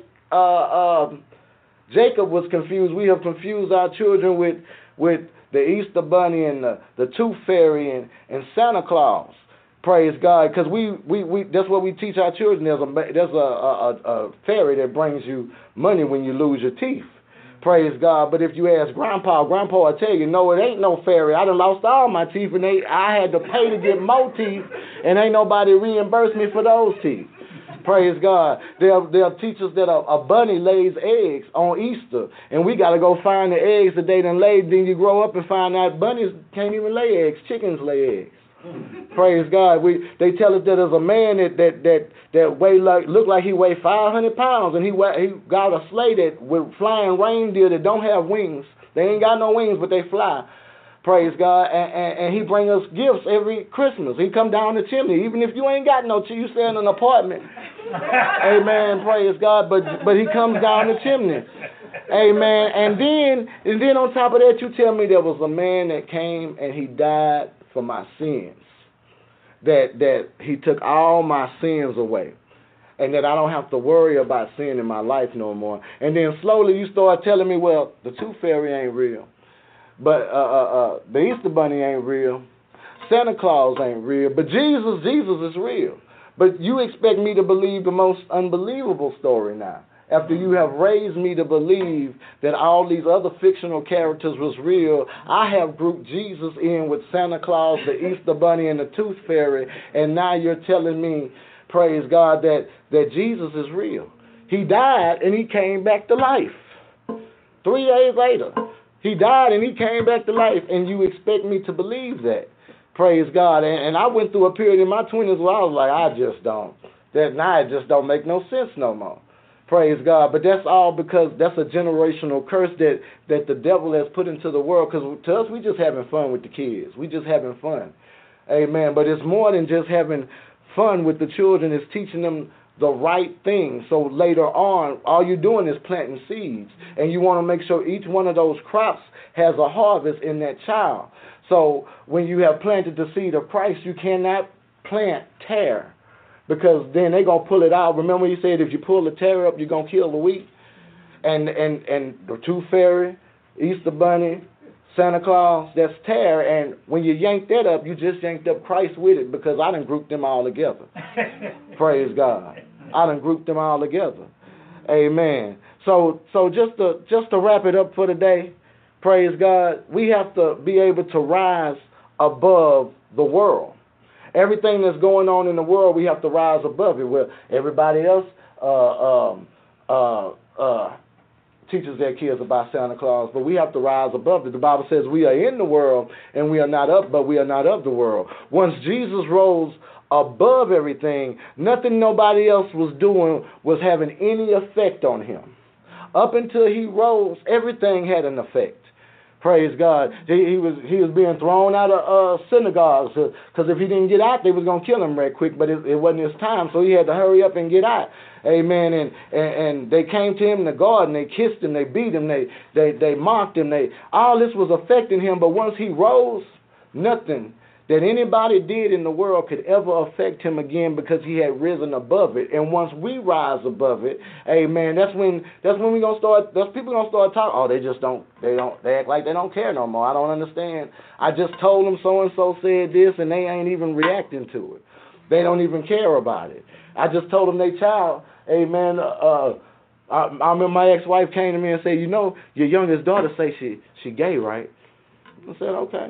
Jacob was confused. We have confused our children with the Easter Bunny and the Tooth Fairy and Santa Claus. Praise God, because we that's what we teach our children. There's a fairy that brings you money when you lose your teeth. Praise God. But if you ask Grandpa will tell you, no, it ain't no fairy. I done lost all my teeth, and I had to pay to get more teeth, and ain't nobody reimbursed me for those teeth. Praise God. They'll teach us that a bunny lays eggs on Easter, and we got to go find the eggs that they done laid. Then you grow up and find out bunnies can't even lay eggs. Chickens lay eggs. Praise God. They tell us that there's a man that look like he weighed 500 pounds, and he got a sleigh that with flying reindeer that don't have wings. They ain't got no wings, but they fly. Praise God. And he bring us gifts every Christmas. He come down the chimney, even if you ain't got no chimney, you stay in an apartment. Amen. Praise God. But he comes down the chimney. Amen. And then on top of that, you tell me there was a man that came and he died for my sins, that he took all my sins away, and that I don't have to worry about sin in my life no more. And then slowly you start telling me, well, the Tooth Fairy ain't real, but the Easter Bunny ain't real, Santa Claus ain't real, but Jesus is real. But you expect me to believe the most unbelievable story now, after you have raised me to believe that all these other fictional characters was real. I have grouped Jesus in with Santa Claus, the Easter Bunny, and the Tooth Fairy, and now you're telling me, praise God, that Jesus is real. He died and he came back to life. 3 days later, he died and he came back to life, and you expect me to believe that. Praise God. And I went through a period in my 20s where I was like, it just don't make no sense no more. Praise God. But that's all because that's a generational curse that the devil has put into the world. Because to us, we just having fun with the kids. We just having fun. Amen. But it's more than just having fun with the children. It's teaching them the right thing. So later on, all you're doing is planting seeds. And you want to make sure each one of those crops has a harvest in that child. So when you have planted the seed of Christ, you cannot plant tare, because then they're going to pull it out. Remember you said if you pull the tare up, you're going to kill the wheat? And the Tooth Fairy, Easter Bunny, Santa Claus, that's tare. And when you yank that up, you just yanked up Christ with it, because I done grouped them all together. Praise God. I done grouped them all together. Amen. So just to wrap it up for today, praise God, we have to be able to rise above the world. Everything that's going on in the world, we have to rise above it. Where everybody else teaches their kids about Santa Claus, but we have to rise above it. The Bible says we are in the world and we are not of, but we are not of the world. Once Jesus rose above everything, nothing nobody else was doing was having any effect on him. Up until he rose, everything had an effect. Praise God. He was being thrown out of synagogues because if he didn't get out, they was going to kill him right quick, but it wasn't his time, so he had to hurry up and get out. Amen. And they came to him in the garden, they kissed him, they beat him, they mocked him. All this was affecting him, but once he rose, nothing that anybody did in the world could ever affect him again because he had risen above it. And once we rise above it, amen, that's when we gonna start, that's people gonna start talking, oh, they act like they don't care no more. I don't understand. I just told them so and so said this and they ain't even reacting to it. They don't even care about it. I just told them they child, amen, I remember my ex-wife came to me and said, you know, your youngest daughter say she gay, right? I said, okay.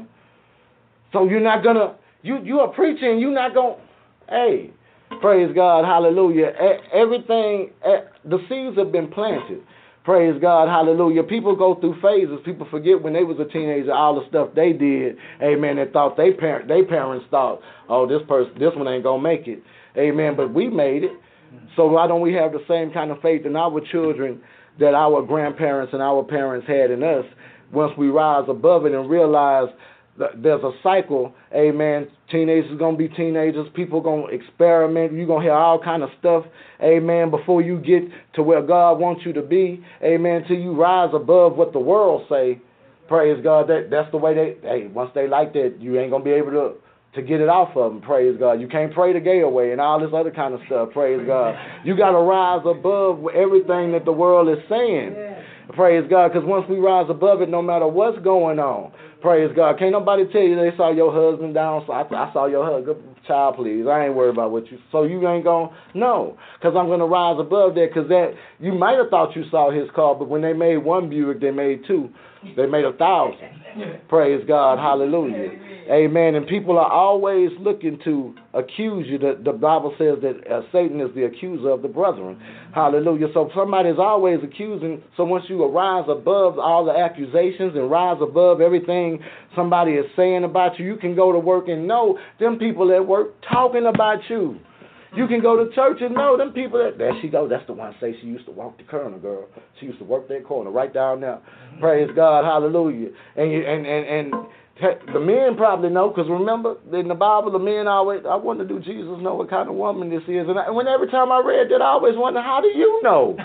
So you're not gonna, you are preaching, you're not gonna, hey, praise God, hallelujah. Everything, the seeds have been planted. Praise God, hallelujah. People go through phases. People forget when they was a teenager, all the stuff they did, amen, they thought they parents thought, oh, this one ain't gonna make it, amen, but we made it. So why don't we have the same kind of faith in our children that our grandparents and our parents had in us once we rise above it and realize there's a cycle, amen. Teenagers going to be teenagers. People going to experiment. You're going to hear all kind of stuff, amen, before you get to where God wants you to be, amen, till you rise above what the world say. Praise God. That's the way once they like that, you ain't going to be able to get it off of them, praise God. You can't pray the gay away and all this other kind of stuff, praise God. You got to rise above everything that the world is saying. Yeah. Praise God, because once we rise above it, no matter what's going on, praise God. Can't nobody tell you they saw your husband down, so I saw your husband. Child, please. I ain't worried about what you, so you ain't going to, no, because I'm going to rise above that, because that, you might have thought you saw his car, but when they made one Buick, they made two. They made 1,000. Praise God, hallelujah. Amen. And people are always looking to accuse you. The Bible says that Satan is the accuser of the brethren. Hallelujah. So somebody's always accusing. So once you rise above all the accusations and rise above everything somebody is saying about you, you can go to work and know them people at work talking about you. You can go to church and know them people there she goes. That's the one say she used to walk the corner, girl. She used to work that corner right down there. Praise God, hallelujah. And the men probably know, because remember, in the Bible, the men always, I wonder, do Jesus know what kind of woman this is? And when every time I read that, I always wonder, how do you know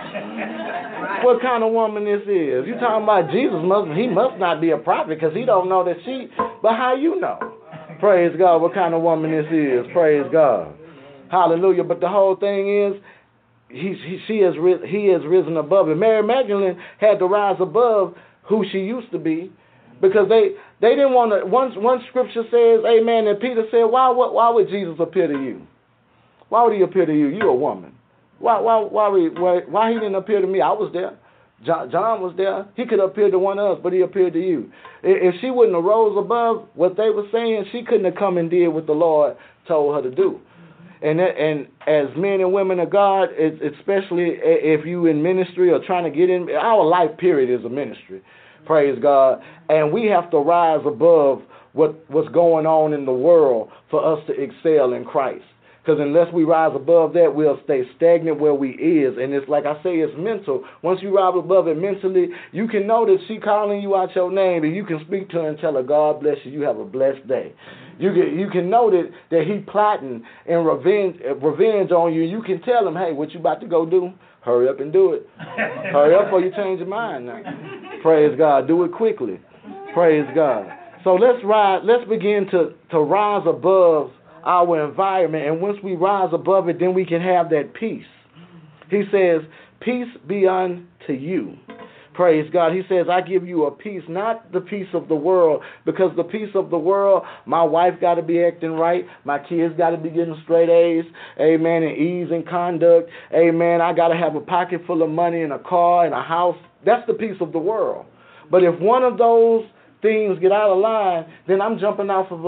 what kind of woman this is? You talking about Jesus, he must not be a prophet, because he don't know that she, but how you know? Praise God, what kind of woman this is? Praise God. Hallelujah. But the whole thing is, he has risen above it. Mary Magdalene had to rise above who she used to be, because they didn't want to. One scripture says, amen, and Peter said, why would Jesus appear to you? Why would he appear to you? You a woman. Why he didn't appear to me? I was there. John was there. He could appear to one of us, but he appeared to you. If she wouldn't have rose above what they were saying, she couldn't have come and did what the Lord told her to do. And as men and women of God, especially if you in ministry or trying to get in, our life period is a ministry. Praise God. And we have to rise above what's going on in the world for us to excel in Christ. Because unless we rise above that, we'll stay stagnant where we is. And it's like I say, it's mental. Once you rise above it mentally, you can know that she calling you out your name, and you can speak to her and tell her, God bless you, you have a blessed day. You can know that he plotting and revenge on you. You can tell him, hey, what you about to go do? Hurry up and do it. Hurry up or you change your mind now. Praise God. Do it quickly. Praise God. So let's begin to rise above our environment, and once we rise above it, then we can have that peace. He says, peace be unto you. Praise God. He says, I give you a peace, not the peace of the world, because the peace of the world, my wife got to be acting right, my kids got to be getting straight A's, amen, and ease in conduct, amen, I got to have a pocket full of money and a car and a house. That's the peace of the world. But if one of those things get out of line, then I'm jumping off of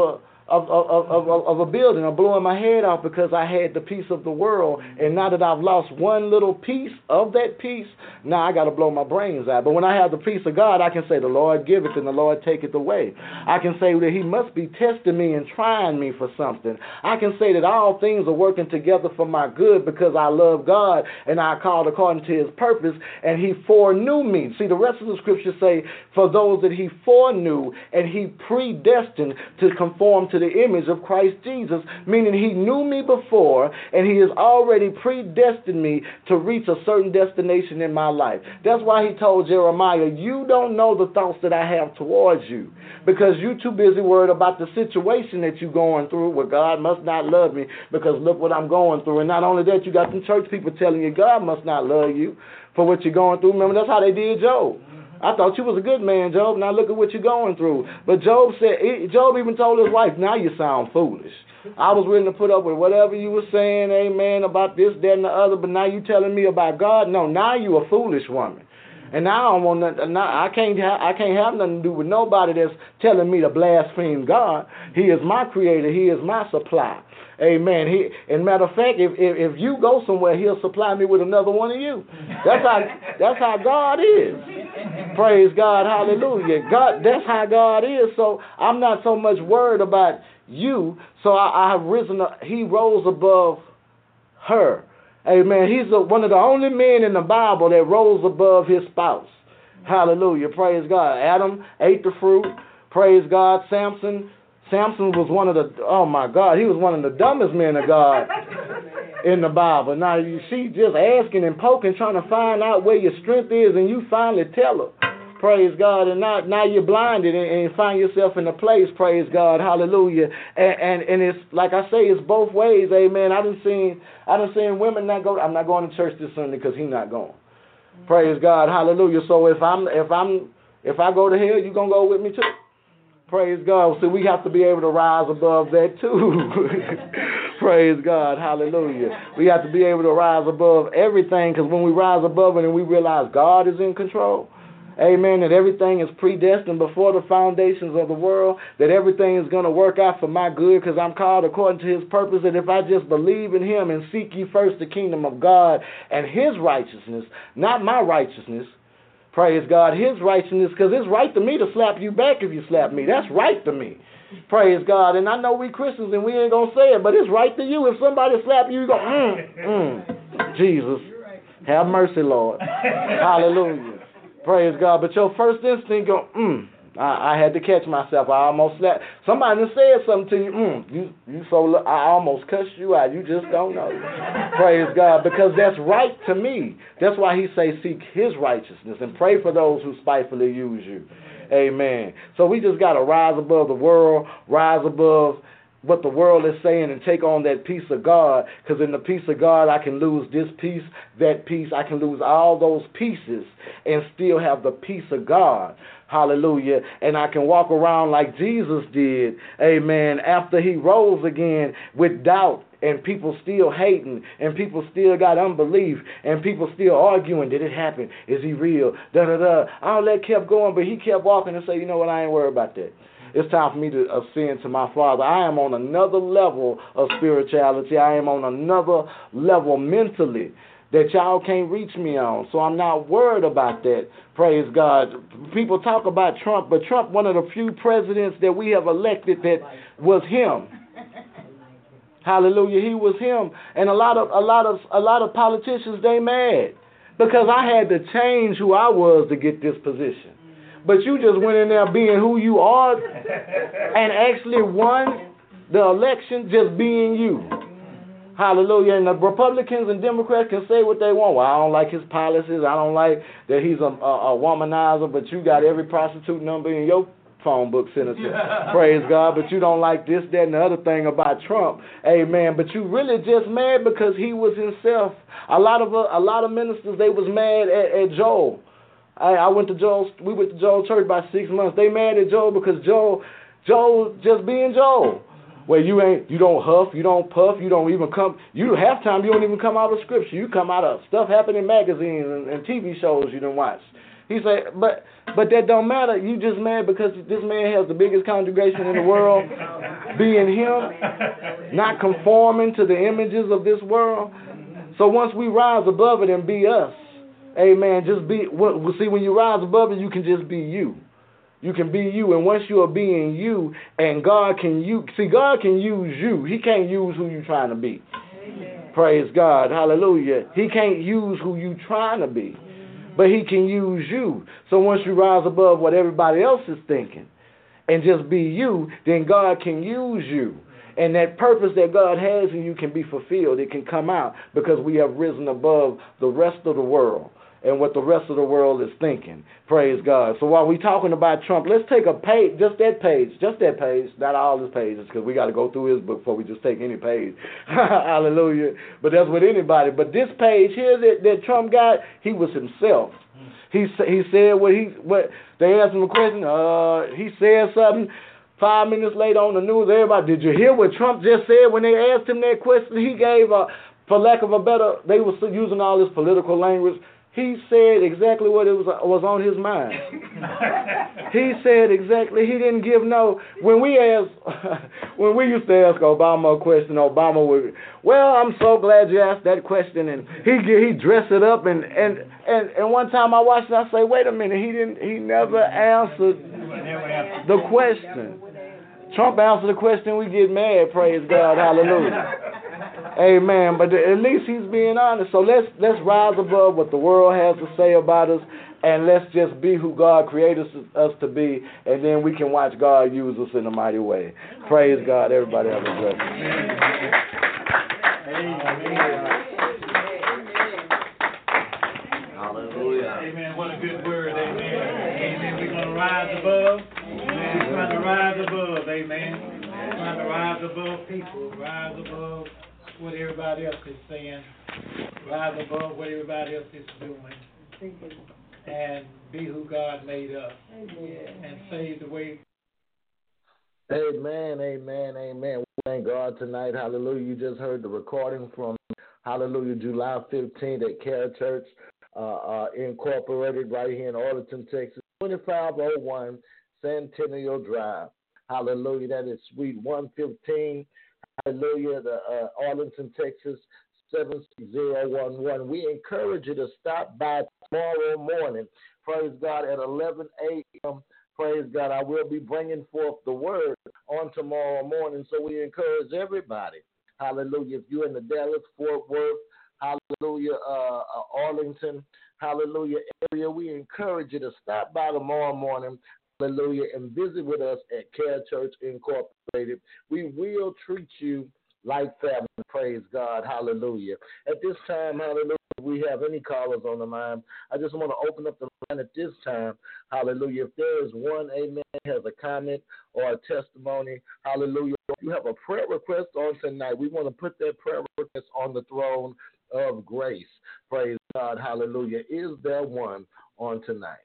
of a building or blowing my head off because I had the peace of the world, and now that I've lost one little piece of that peace, now I got to blow my brains out. But when I have the peace of God, I can say the Lord giveth and the Lord taketh away. I can say that he must be testing me and trying me for something. I can say that all things are working together for my good because I love God and I called according to his purpose, and he foreknew me. See, the rest of the scriptures say, for those that he foreknew and he predestined to conform to the image of Christ Jesus, meaning he knew me before and he has already predestined me to reach a certain destination in my life. That's why he told Jeremiah, you don't know the thoughts that I have towards you because you're too busy worried about the situation that you're going through where God must not love me because look what I'm going through. And not only that, you got some church people telling you God must not love you for what you're going through. Remember, that's how they did Job. I thought you was a good man, Job. Now look at what you're going through. But Job even told his wife, now you sound foolish. I was willing to put up with whatever you were saying, amen, about this, that, and the other, but now you telling me about God? No, now you a foolish woman. And now I don't want nothing, I can't have nothing to do with nobody that's telling me to blaspheme God. He is my creator. He is my supply. Amen. And matter of fact, if you go somewhere, he'll supply me with another one of you. That's how God is. Praise God. Hallelujah. God, that's how God is. So I'm not so much worried about you. So I have risen. He rose above her. Amen. He's one of the only men in the Bible that rose above his spouse. Hallelujah. Praise God. Adam ate the fruit. Praise God. Samson was one of the, oh my God, he was one of the dumbest men of God in the Bible. Now, she just asking and poking, trying to find out where your strength is, and you finally tell her. Praise God. And now you're blinded and find yourself in a place, praise God, hallelujah. And it's, like I say, it's both ways, amen. I done seen women not go, I'm not going to church this Sunday because he's not going. Praise God, hallelujah. So if I go to hell, you're going to go with me too. Praise God. So we have to be able to rise above that too. Praise God. Hallelujah. We have to be able to rise above everything, because when we rise above it and we realize God is in control, amen, that everything is predestined before the foundations of the world, that everything is going to work out for my good because I'm called according to his purpose, and if I just believe in him and seek ye first the kingdom of God and his righteousness, not my righteousness, praise God, his righteousness, because it's right to me to slap you back if you slap me. That's right to me. Praise God. And I know we Christians and we ain't going to say it, but it's right to you. If somebody slap you, you go, Jesus, have mercy, Lord. Hallelujah. Praise God. But your first instinct go, I had to catch myself. I almost slapped. Somebody said something to you. You so I almost cussed you out. You just don't know. Praise God, because that's right to me. That's why he say seek his righteousness and pray for those who spitefully use you. Amen. So we just got to rise above the world, rise above what the world is saying, and take on that peace of God, because in the peace of God I can lose this piece, that piece. I can lose all those pieces and still have the peace of God. Hallelujah. And I can walk around like Jesus did, amen, after he rose again, with doubt, and people still hating, and people still got unbelief, and people still arguing, did it happen? Is he real? Da-da-da. All that kept going, but he kept walking and said, you know what, I ain't worried about that. It's time for me to ascend to my Father. I am on another level of spirituality. I am on another level mentally that y'all can't reach me on. So I'm not worried about that. Praise God. People talk about Trump, but Trump, one of the few presidents that we have elected that was him. Hallelujah. He was him. And a lot of politicians, they mad because I had to change who I was to get this position. But you just went in there being who you are and actually won the election just being you. Hallelujah. And the Republicans and Democrats can say what they want. Well, I don't like his policies. I don't like that he's a womanizer, but you got every prostitute number in your phone book, Senator. Praise God. But you don't like this, that, and the other thing about Trump. Amen. But you really just mad because he was himself. A lot of ministers, they was mad at Joel. We went to Joel's church about 6 months. They mad at Joel because Joel just being Joel. Well, you don't huff, you don't puff, you don't even come. Half time you don't even come out of scripture. You come out of stuff happening in magazines and TV shows you done watch. He said, but that don't matter. You just mad because this man has the biggest congregation in the world, being him, not conforming to the images of this world. So once we rise above it and be us, amen, just be, see, when you rise above it, you can just be you. You can be you, and once you are being you, and God can use you. He can't use who you're trying to be. Amen. Praise God. Hallelujah. He can't use who you're trying to be, but he can use you. So once you rise above what everybody else is thinking and just be you, then God can use you. And that purpose that God has in you can be fulfilled. It can come out because we have risen above the rest of the world and what the rest of the world is thinking. Praise God. So while we're talking about Trump, let's take a page, just that page, not all his pages, because we got to go through his book before we just take any page. Hallelujah. But that's with anybody. But this page here that Trump got, he was himself. He said what they asked him a question. He said something. 5 minutes later on the news, everybody, did you hear what Trump just said when they asked him that question? He gave for lack of a better, they were using all this political language. He said exactly what was on his mind. He said exactly. He didn't give no. When we used to ask Obama a question, Obama would, well, I'm so glad you asked that question, and he dressed it up, and one time I watched it, I say, wait a minute, he never answered the question. Trump answered the question, we get mad. Praise God, hallelujah. Amen. But at least he's being honest. So let's rise above what the world has to say about us, and let's just be who God created us to be, and then we can watch God use us in a mighty way. Praise God. Everybody have a blessing. Hallelujah. Amen. What a good word. Amen. Amen. We're going to rise above. Amen. We're trying to rise above. Amen. We're trying to rise above people. Rise above what everybody else is saying, rise above what everybody else is doing, and be who God made us, and save the way. Amen, amen, amen. We thank God tonight. Hallelujah. You just heard the recording from, hallelujah, July 15th at Care Church Incorporated right here in Arlington, Texas, 2501 Centennial Drive. Hallelujah. That is Suite 115. Hallelujah, Arlington, Texas, 76011. We encourage you to stop by tomorrow morning. Praise God, at 11 a.m. Praise God, I will be bringing forth the word on tomorrow morning. So we encourage everybody. Hallelujah. If you're in the Dallas, Fort Worth, hallelujah, Arlington, hallelujah area, we encourage you to stop by tomorrow morning. Hallelujah, and visit with us at Care Church Incorporated. We will treat you like family. Praise God. Hallelujah. At this time, hallelujah, if we have any callers on the line, I just want to open up the line at this time. Hallelujah. If there is one, amen, has a comment or a testimony, hallelujah. If you have a prayer request on tonight, we want to put that prayer request on the throne of grace. Praise God. Hallelujah. Is there one on tonight?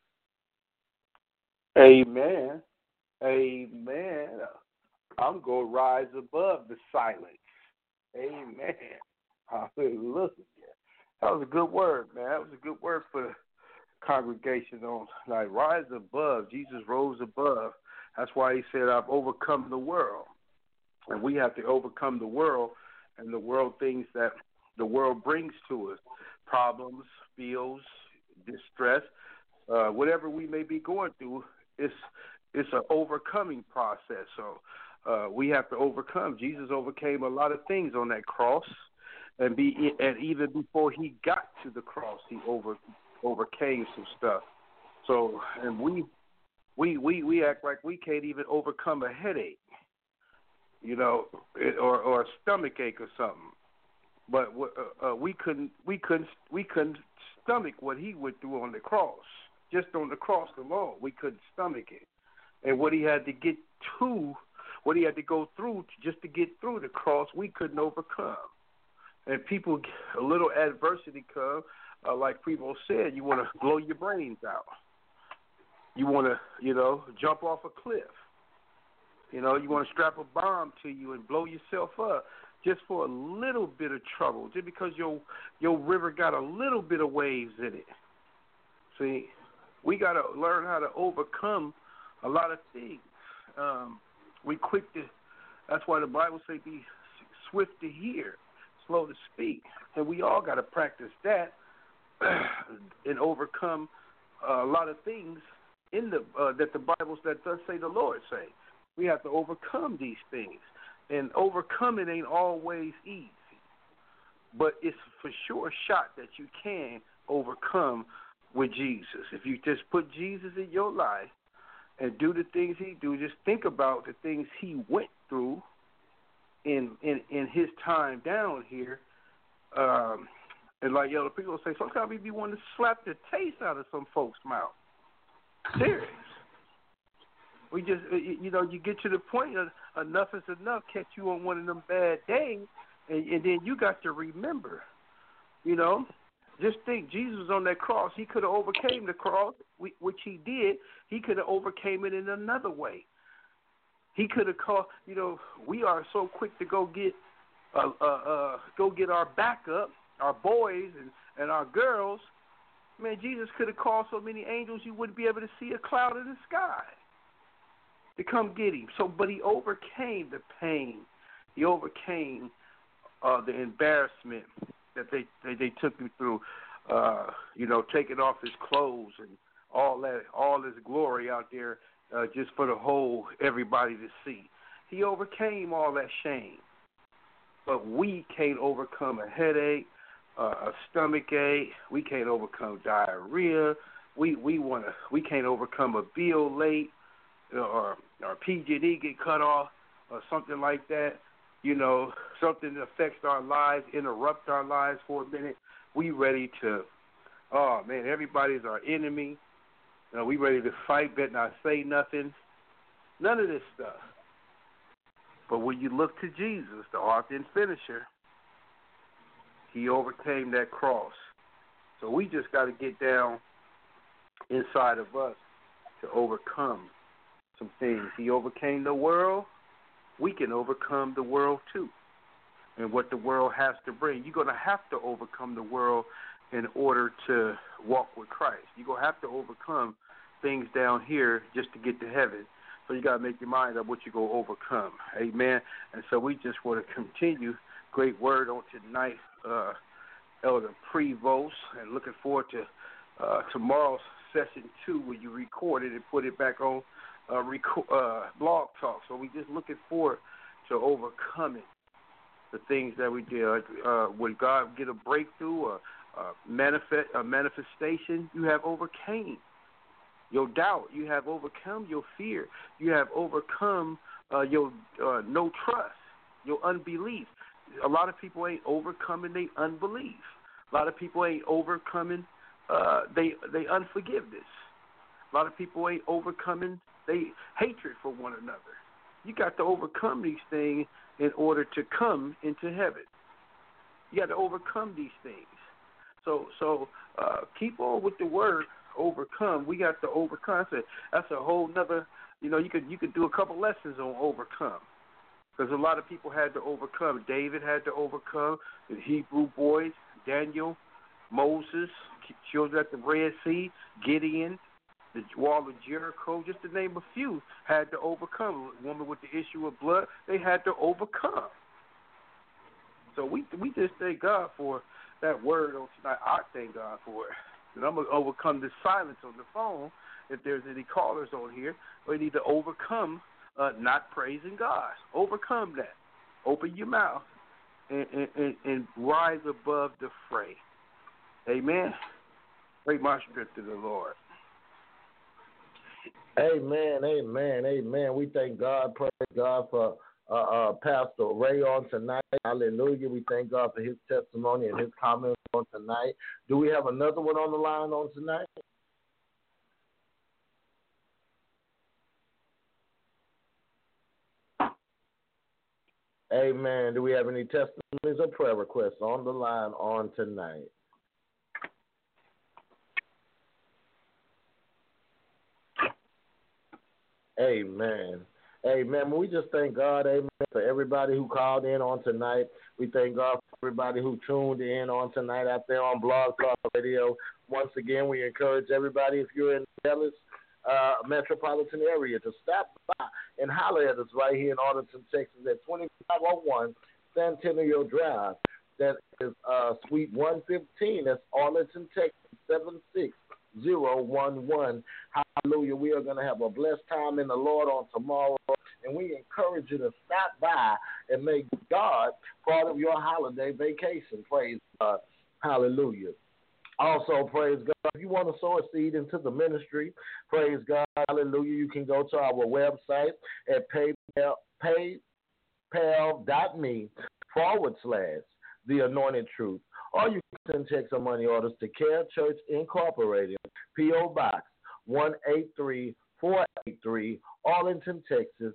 Amen. Amen. I'm going to rise above the silence. Amen. Hallelujah. That was a good word, man. That was a good word for the congregation on tonight. Rise above. Jesus rose above. That's why he said, I've overcome the world. And we have to overcome the world and the world things that the world brings to us. Problems, fears, distress, whatever we may be going through. It's an overcoming process. So we have to overcome. Jesus overcame a lot of things on that cross, and even before he got to the cross, he overcame some stuff. So, and we act like we can't even overcome a headache, or a stomach ache or something. But we couldn't stomach what he went through on the cross. Just on the cross alone, we couldn't stomach it. And what he had to get to, what he had to go through just to get through the cross, we couldn't overcome. And people, a little adversity come, like Primo said, you want to blow your brains out. You want to, jump off a cliff. You want to strap a bomb to you and blow yourself up just for a little bit of trouble, just because your river got a little bit of waves in it. See? We got to learn how to overcome a lot of things. We quick to. That's why the Bible says be swift to hear, slow to speak, and we all got to practice that and overcome a lot of things in the that the Bible that does say the Lord say. We have to overcome these things, and overcoming ain't always easy, but it's for sure a shot that you can overcome with Jesus. If you just put Jesus in your life and do the things he do, just think about the things he went through in his time down here. And like other people say, sometimes we be wanting to slap the taste out of some folks' mouth. Serious. We just, you get to the point of enough is enough, catch you on one of them bad days, and then you got to remember, just think, Jesus was on that cross. He could have overcame the cross, which he did. He could have overcame it in another way. He could have called, we are so quick to go get our backup, our boys and our girls. Man, Jesus could have called so many angels you wouldn't be able to see a cloud in the sky to come get him. But he overcame the pain. He overcame the embarrassment that they took him through, taking off his clothes and all his glory out there just for the whole everybody to see. He overcame all that shame. But we can't overcome a headache, a stomach ache. We can't overcome diarrhea. We can't overcome a bill late, or PG&E get cut off, or something like that. Something that affects our lives, interrupt our lives for a minute. We ready to, everybody's our enemy. We ready to fight, better not say nothing. None of this stuff. But when you look to Jesus, the author and finisher, he overcame that cross. So we just got to get down inside of us to overcome some things. He overcame the world. We can overcome the world too, and what the world has to bring. You're going to have to overcome the world in order to walk with Christ. You're going to have to overcome things down here just to get to heaven. So you got to make your mind up what you're going to overcome. Amen. And so we just want to continue. Great word on tonight, Elder Prevost, and looking forward to tomorrow's session 2 where you record it and put it back on Blog Talk. So we just looking forward to overcoming the things that we did. When God get a breakthrough, a manifestation, you have overcame your doubt. You have overcome your fear. You have overcome your no trust, your unbelief. A lot of people ain't overcoming their unbelief. A lot of people ain't overcoming they unforgiveness. A lot of people ain't overcoming they hatred for one another. You got to overcome these things in order to come into heaven. You got to overcome these things. So keep on with the word overcome. We got to overcome. That's a whole nother. You could do a couple lessons on overcome, because a lot of people had to overcome. David had to overcome. The Hebrew boys, Daniel, Moses, children at the Red Sea, Gideon, the wall of Jericho, just to name a few, had to overcome. A woman with the issue of blood, they had to overcome. So we just thank God for that word on tonight. I thank God for it. And I'm going to overcome this silence on the phone. If there's any callers on here, we need to overcome not praising God. Overcome that. Open your mouth and rise above the fray. Amen. Pray my strength to the Lord. Amen, amen, amen. We thank God, praise God for Pastor Ray on tonight. Hallelujah. We thank God for his testimony and his comments on tonight. Do we have another one on the line on tonight? Amen. Do we have any testimonies or prayer requests on the line on tonight? Amen. Amen. We just thank God, amen, for everybody who called in on tonight. We thank God for everybody who tuned in on tonight out there on Blog Talk Radio. Once again, we encourage everybody, if you're in the Dallas metropolitan area, to stop by and holler at us right here in Arlington, Texas at 2501 Centennial Drive. That is Suite 115. That's Arlington, Texas, 76011. Hallelujah. We are going to have a blessed time in the Lord on tomorrow, and we encourage you to stop by and make God part of your holiday vacation. Praise God. Hallelujah. Also, praise God, if you want to sow a seed into the ministry, praise God, hallelujah, you can go to our website at paypal.me/The Anointed Truth. Or you can send checks or money orders to Care Church Incorporated, P.O. Box 183483, Arlington, Texas,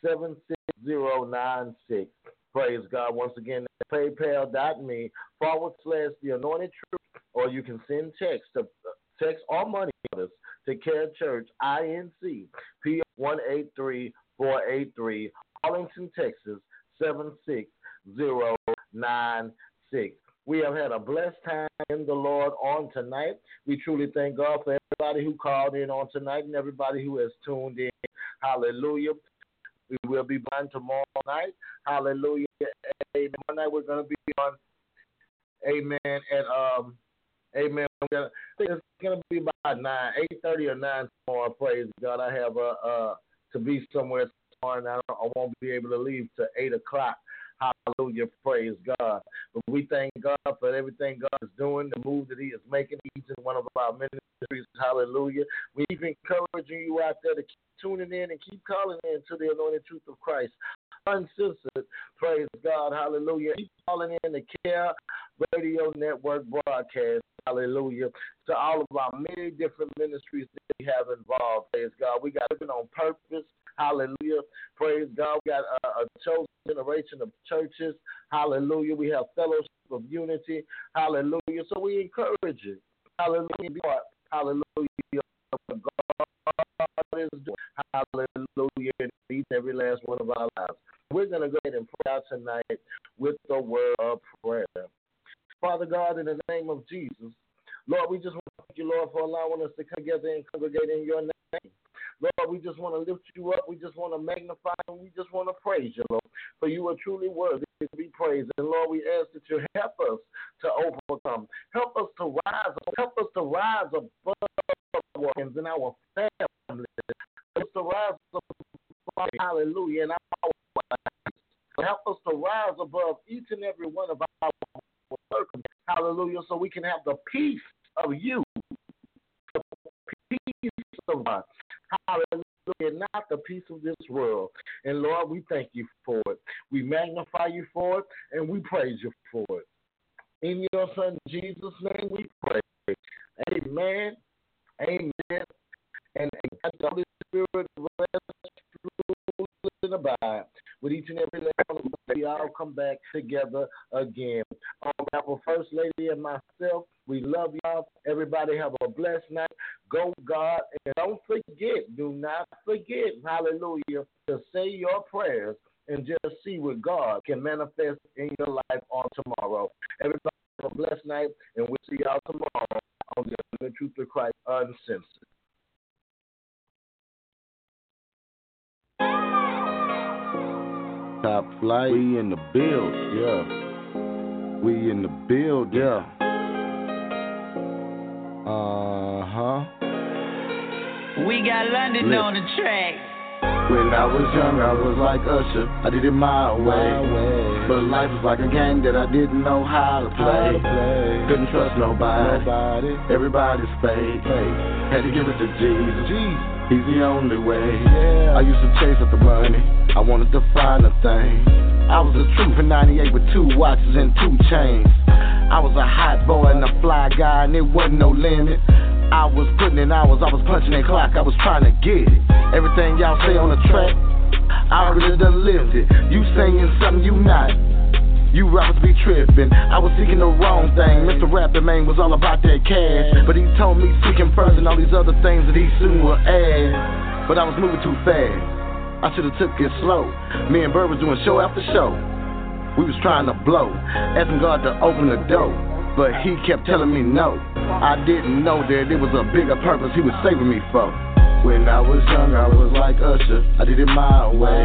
76096. Praise God. Once again, paypal.me/The Anointed Truth. Or you can send text or money orders to Care Church INC, P.O. 183483, Arlington, Texas, 76096. We have had a blessed time in the Lord on tonight. We truly thank God for everybody who called in on tonight and everybody who has tuned in. Hallelujah. We will be back tomorrow night. Hallelujah. Amen. Tomorrow night we're going to be on, amen, at, amen. It's going to be about 8:30 or 9 tomorrow. Praise God. I have to be somewhere tomorrow, and I won't be able to leave till 8 o'clock. Hallelujah. Praise God. But we thank God for everything God is doing, the move that He is making each and one of our ministries. Hallelujah. We keep encouraging you out there to keep tuning in and keep calling in to the Anointed Truth of Christ. Uncensored. Praise God. Hallelujah. Keep calling in the Care Radio Network broadcast. Hallelujah. To all of our many different ministries that we have involved. Praise God. We got living on purpose. Hallelujah. Praise God. We got a chosen generation of churches. Hallelujah. We have fellowship of unity. Hallelujah. So we encourage you. Hallelujah. Hallelujah. God is doing. Hallelujah. In each and every last one of our lives. We're going to go ahead and pray out tonight with the word of prayer. Father God, in the name of Jesus, Lord, we just want to thank you, Lord, for allowing us to come together and congregate in your name. Lord, we just want to lift you up. We just want to magnify and we just want to praise you, Lord, for you are truly worthy to be praised. And Lord, we ask that you help us to overcome. Help us to rise. Help us to rise above our sins in our families. Help us to rise above, hallelujah, in our lives. Help us to rise above each and every one of our circumstances. Hallelujah, so we can have the peace of you, the peace of God. Hallelujah, not the peace of this world. And Lord, we thank you for it. We magnify you for it, and we praise you for it. In your Son Jesus' name we pray. Amen. Amen. And the Holy Spirit rest, rule, and abide with each and every last one of us. We all come back together again. On behalf of First Lady and myself, we love y'all. Everybody have a blessed night. Go God, and don't forget, do not forget, hallelujah, to say your prayers and just see what God can manifest in your life on tomorrow. Everybody have a blessed night, and we'll see y'all tomorrow on the Truth of Christ Uncensored. Top flight. We in the build, yeah. We in the build, yeah. We got London on the track. When I was young, I was like Usher. I did it my way. But life was like a game that I didn't know how to play. Couldn't trust nobody. Everybody's fake. Had to give it to Jesus. He's the only way. I used to chase up the money. I wanted to find a thing. I was a truth in 98 with 2 watches and 2 chains. I was a hot boy and a fly guy, and it wasn't no limit. I was putting in hours, I was punching in clock, I was trying to get it. Everything y'all say on the track, I already done lived it. You saying something you not. You rappers be tripping. I was seeking the wrong thing. Mr. Rapping Man was all about that cash, but he told me seeking first and all these other things that he soon will add. But I was moving too fast. I should've took it slow. Me and Bird was doing show after show. We was trying to blow, asking God to open the door. but he kept telling me no. I didn't know that it was a bigger purpose he was saving me for. When I was young, I was like Usher, I did it my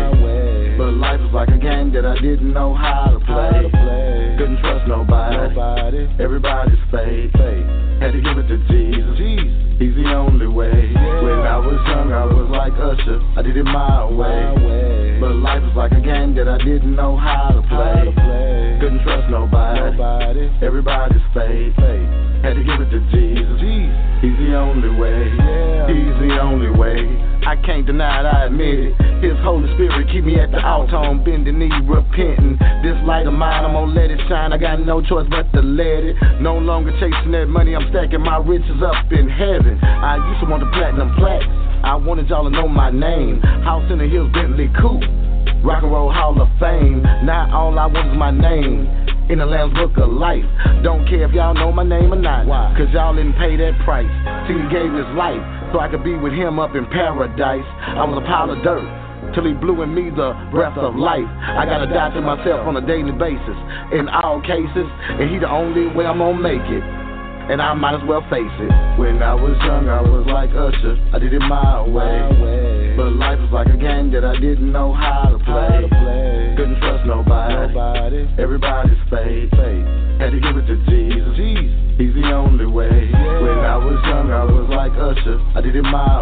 way. But life was like a game that I didn't know how to play. Couldn't trust nobody, everybody's fake. Had to give it to Jesus, he's the only way. When I was young, I was like Usher, I did it my way. But life was like a game that I didn't know how to play. Couldn't trust nobody, everybody's fake. Had to give it to Jesus, he's the only way. He's the only way. I can't deny it, I admit it. His Holy Spirit keep me at the altar on bending knee, repenting. This light of mine, I'm gonna let it shine. I got no choice but to let it. No longer chasing that money, I'm stacking my riches up in heaven. I used to want the platinum plaques, I wanted y'all to know my name. House in the hills, Bentley coupe, Rock and Roll Hall of Fame. Now all I want is my name in the Lamb's Book of Life. Don't care if y'all know my name or not, cause y'all didn't pay that price. See, he gave his life so I could be with him up in paradise. I was a pile of dirt till he blew in me the breath of life. I gotta die to myself on a daily basis in all cases, and he the only way I'm gonna make it, and I might as well face it. When I was young, I was like Usher, I did it my way. But life was like a game that I didn't know how to play. Couldn't trust nobody, everybody's fake. Had to give it to Jesus, he's the only way. When I was young, I was like Usher, I did it my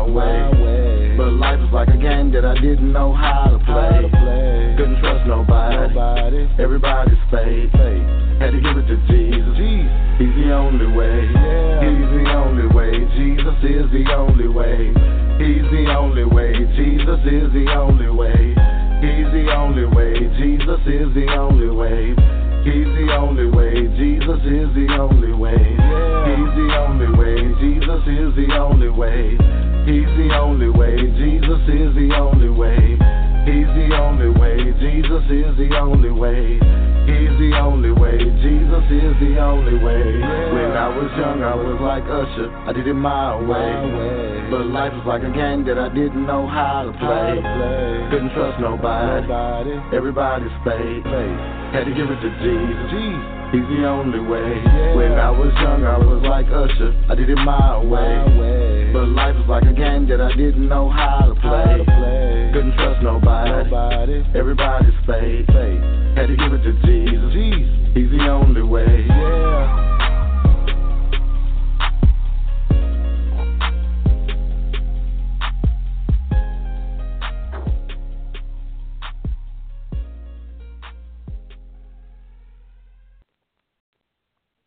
way. But life was like a game that I didn't know how to play. Couldn't trust nobody, everybody's fake. Had to give it to Jesus, he's the only way. He's the only way. Jesus is the only way. He's the only way. Jesus is the only way. He's the only way. Jesus is the only way. He's the only way. Jesus is the only way. He's the only way. Jesus is the only way. He's the only way. Jesus is the only way. He's the only way. Jesus is the only way. He's the only way. Jesus is the only way. When I was young, I was like Usher, I did it my way. But life was like a game that I didn't know how to play. Couldn't trust nobody, everybody's fake. Had to give it to Jesus, he's the only way. When I was young, I was like Usher, I did it my way. But life was like a game that I didn't know how to play. Couldn't trust nobody, everybody's fake. Had to give it to Jesus, he's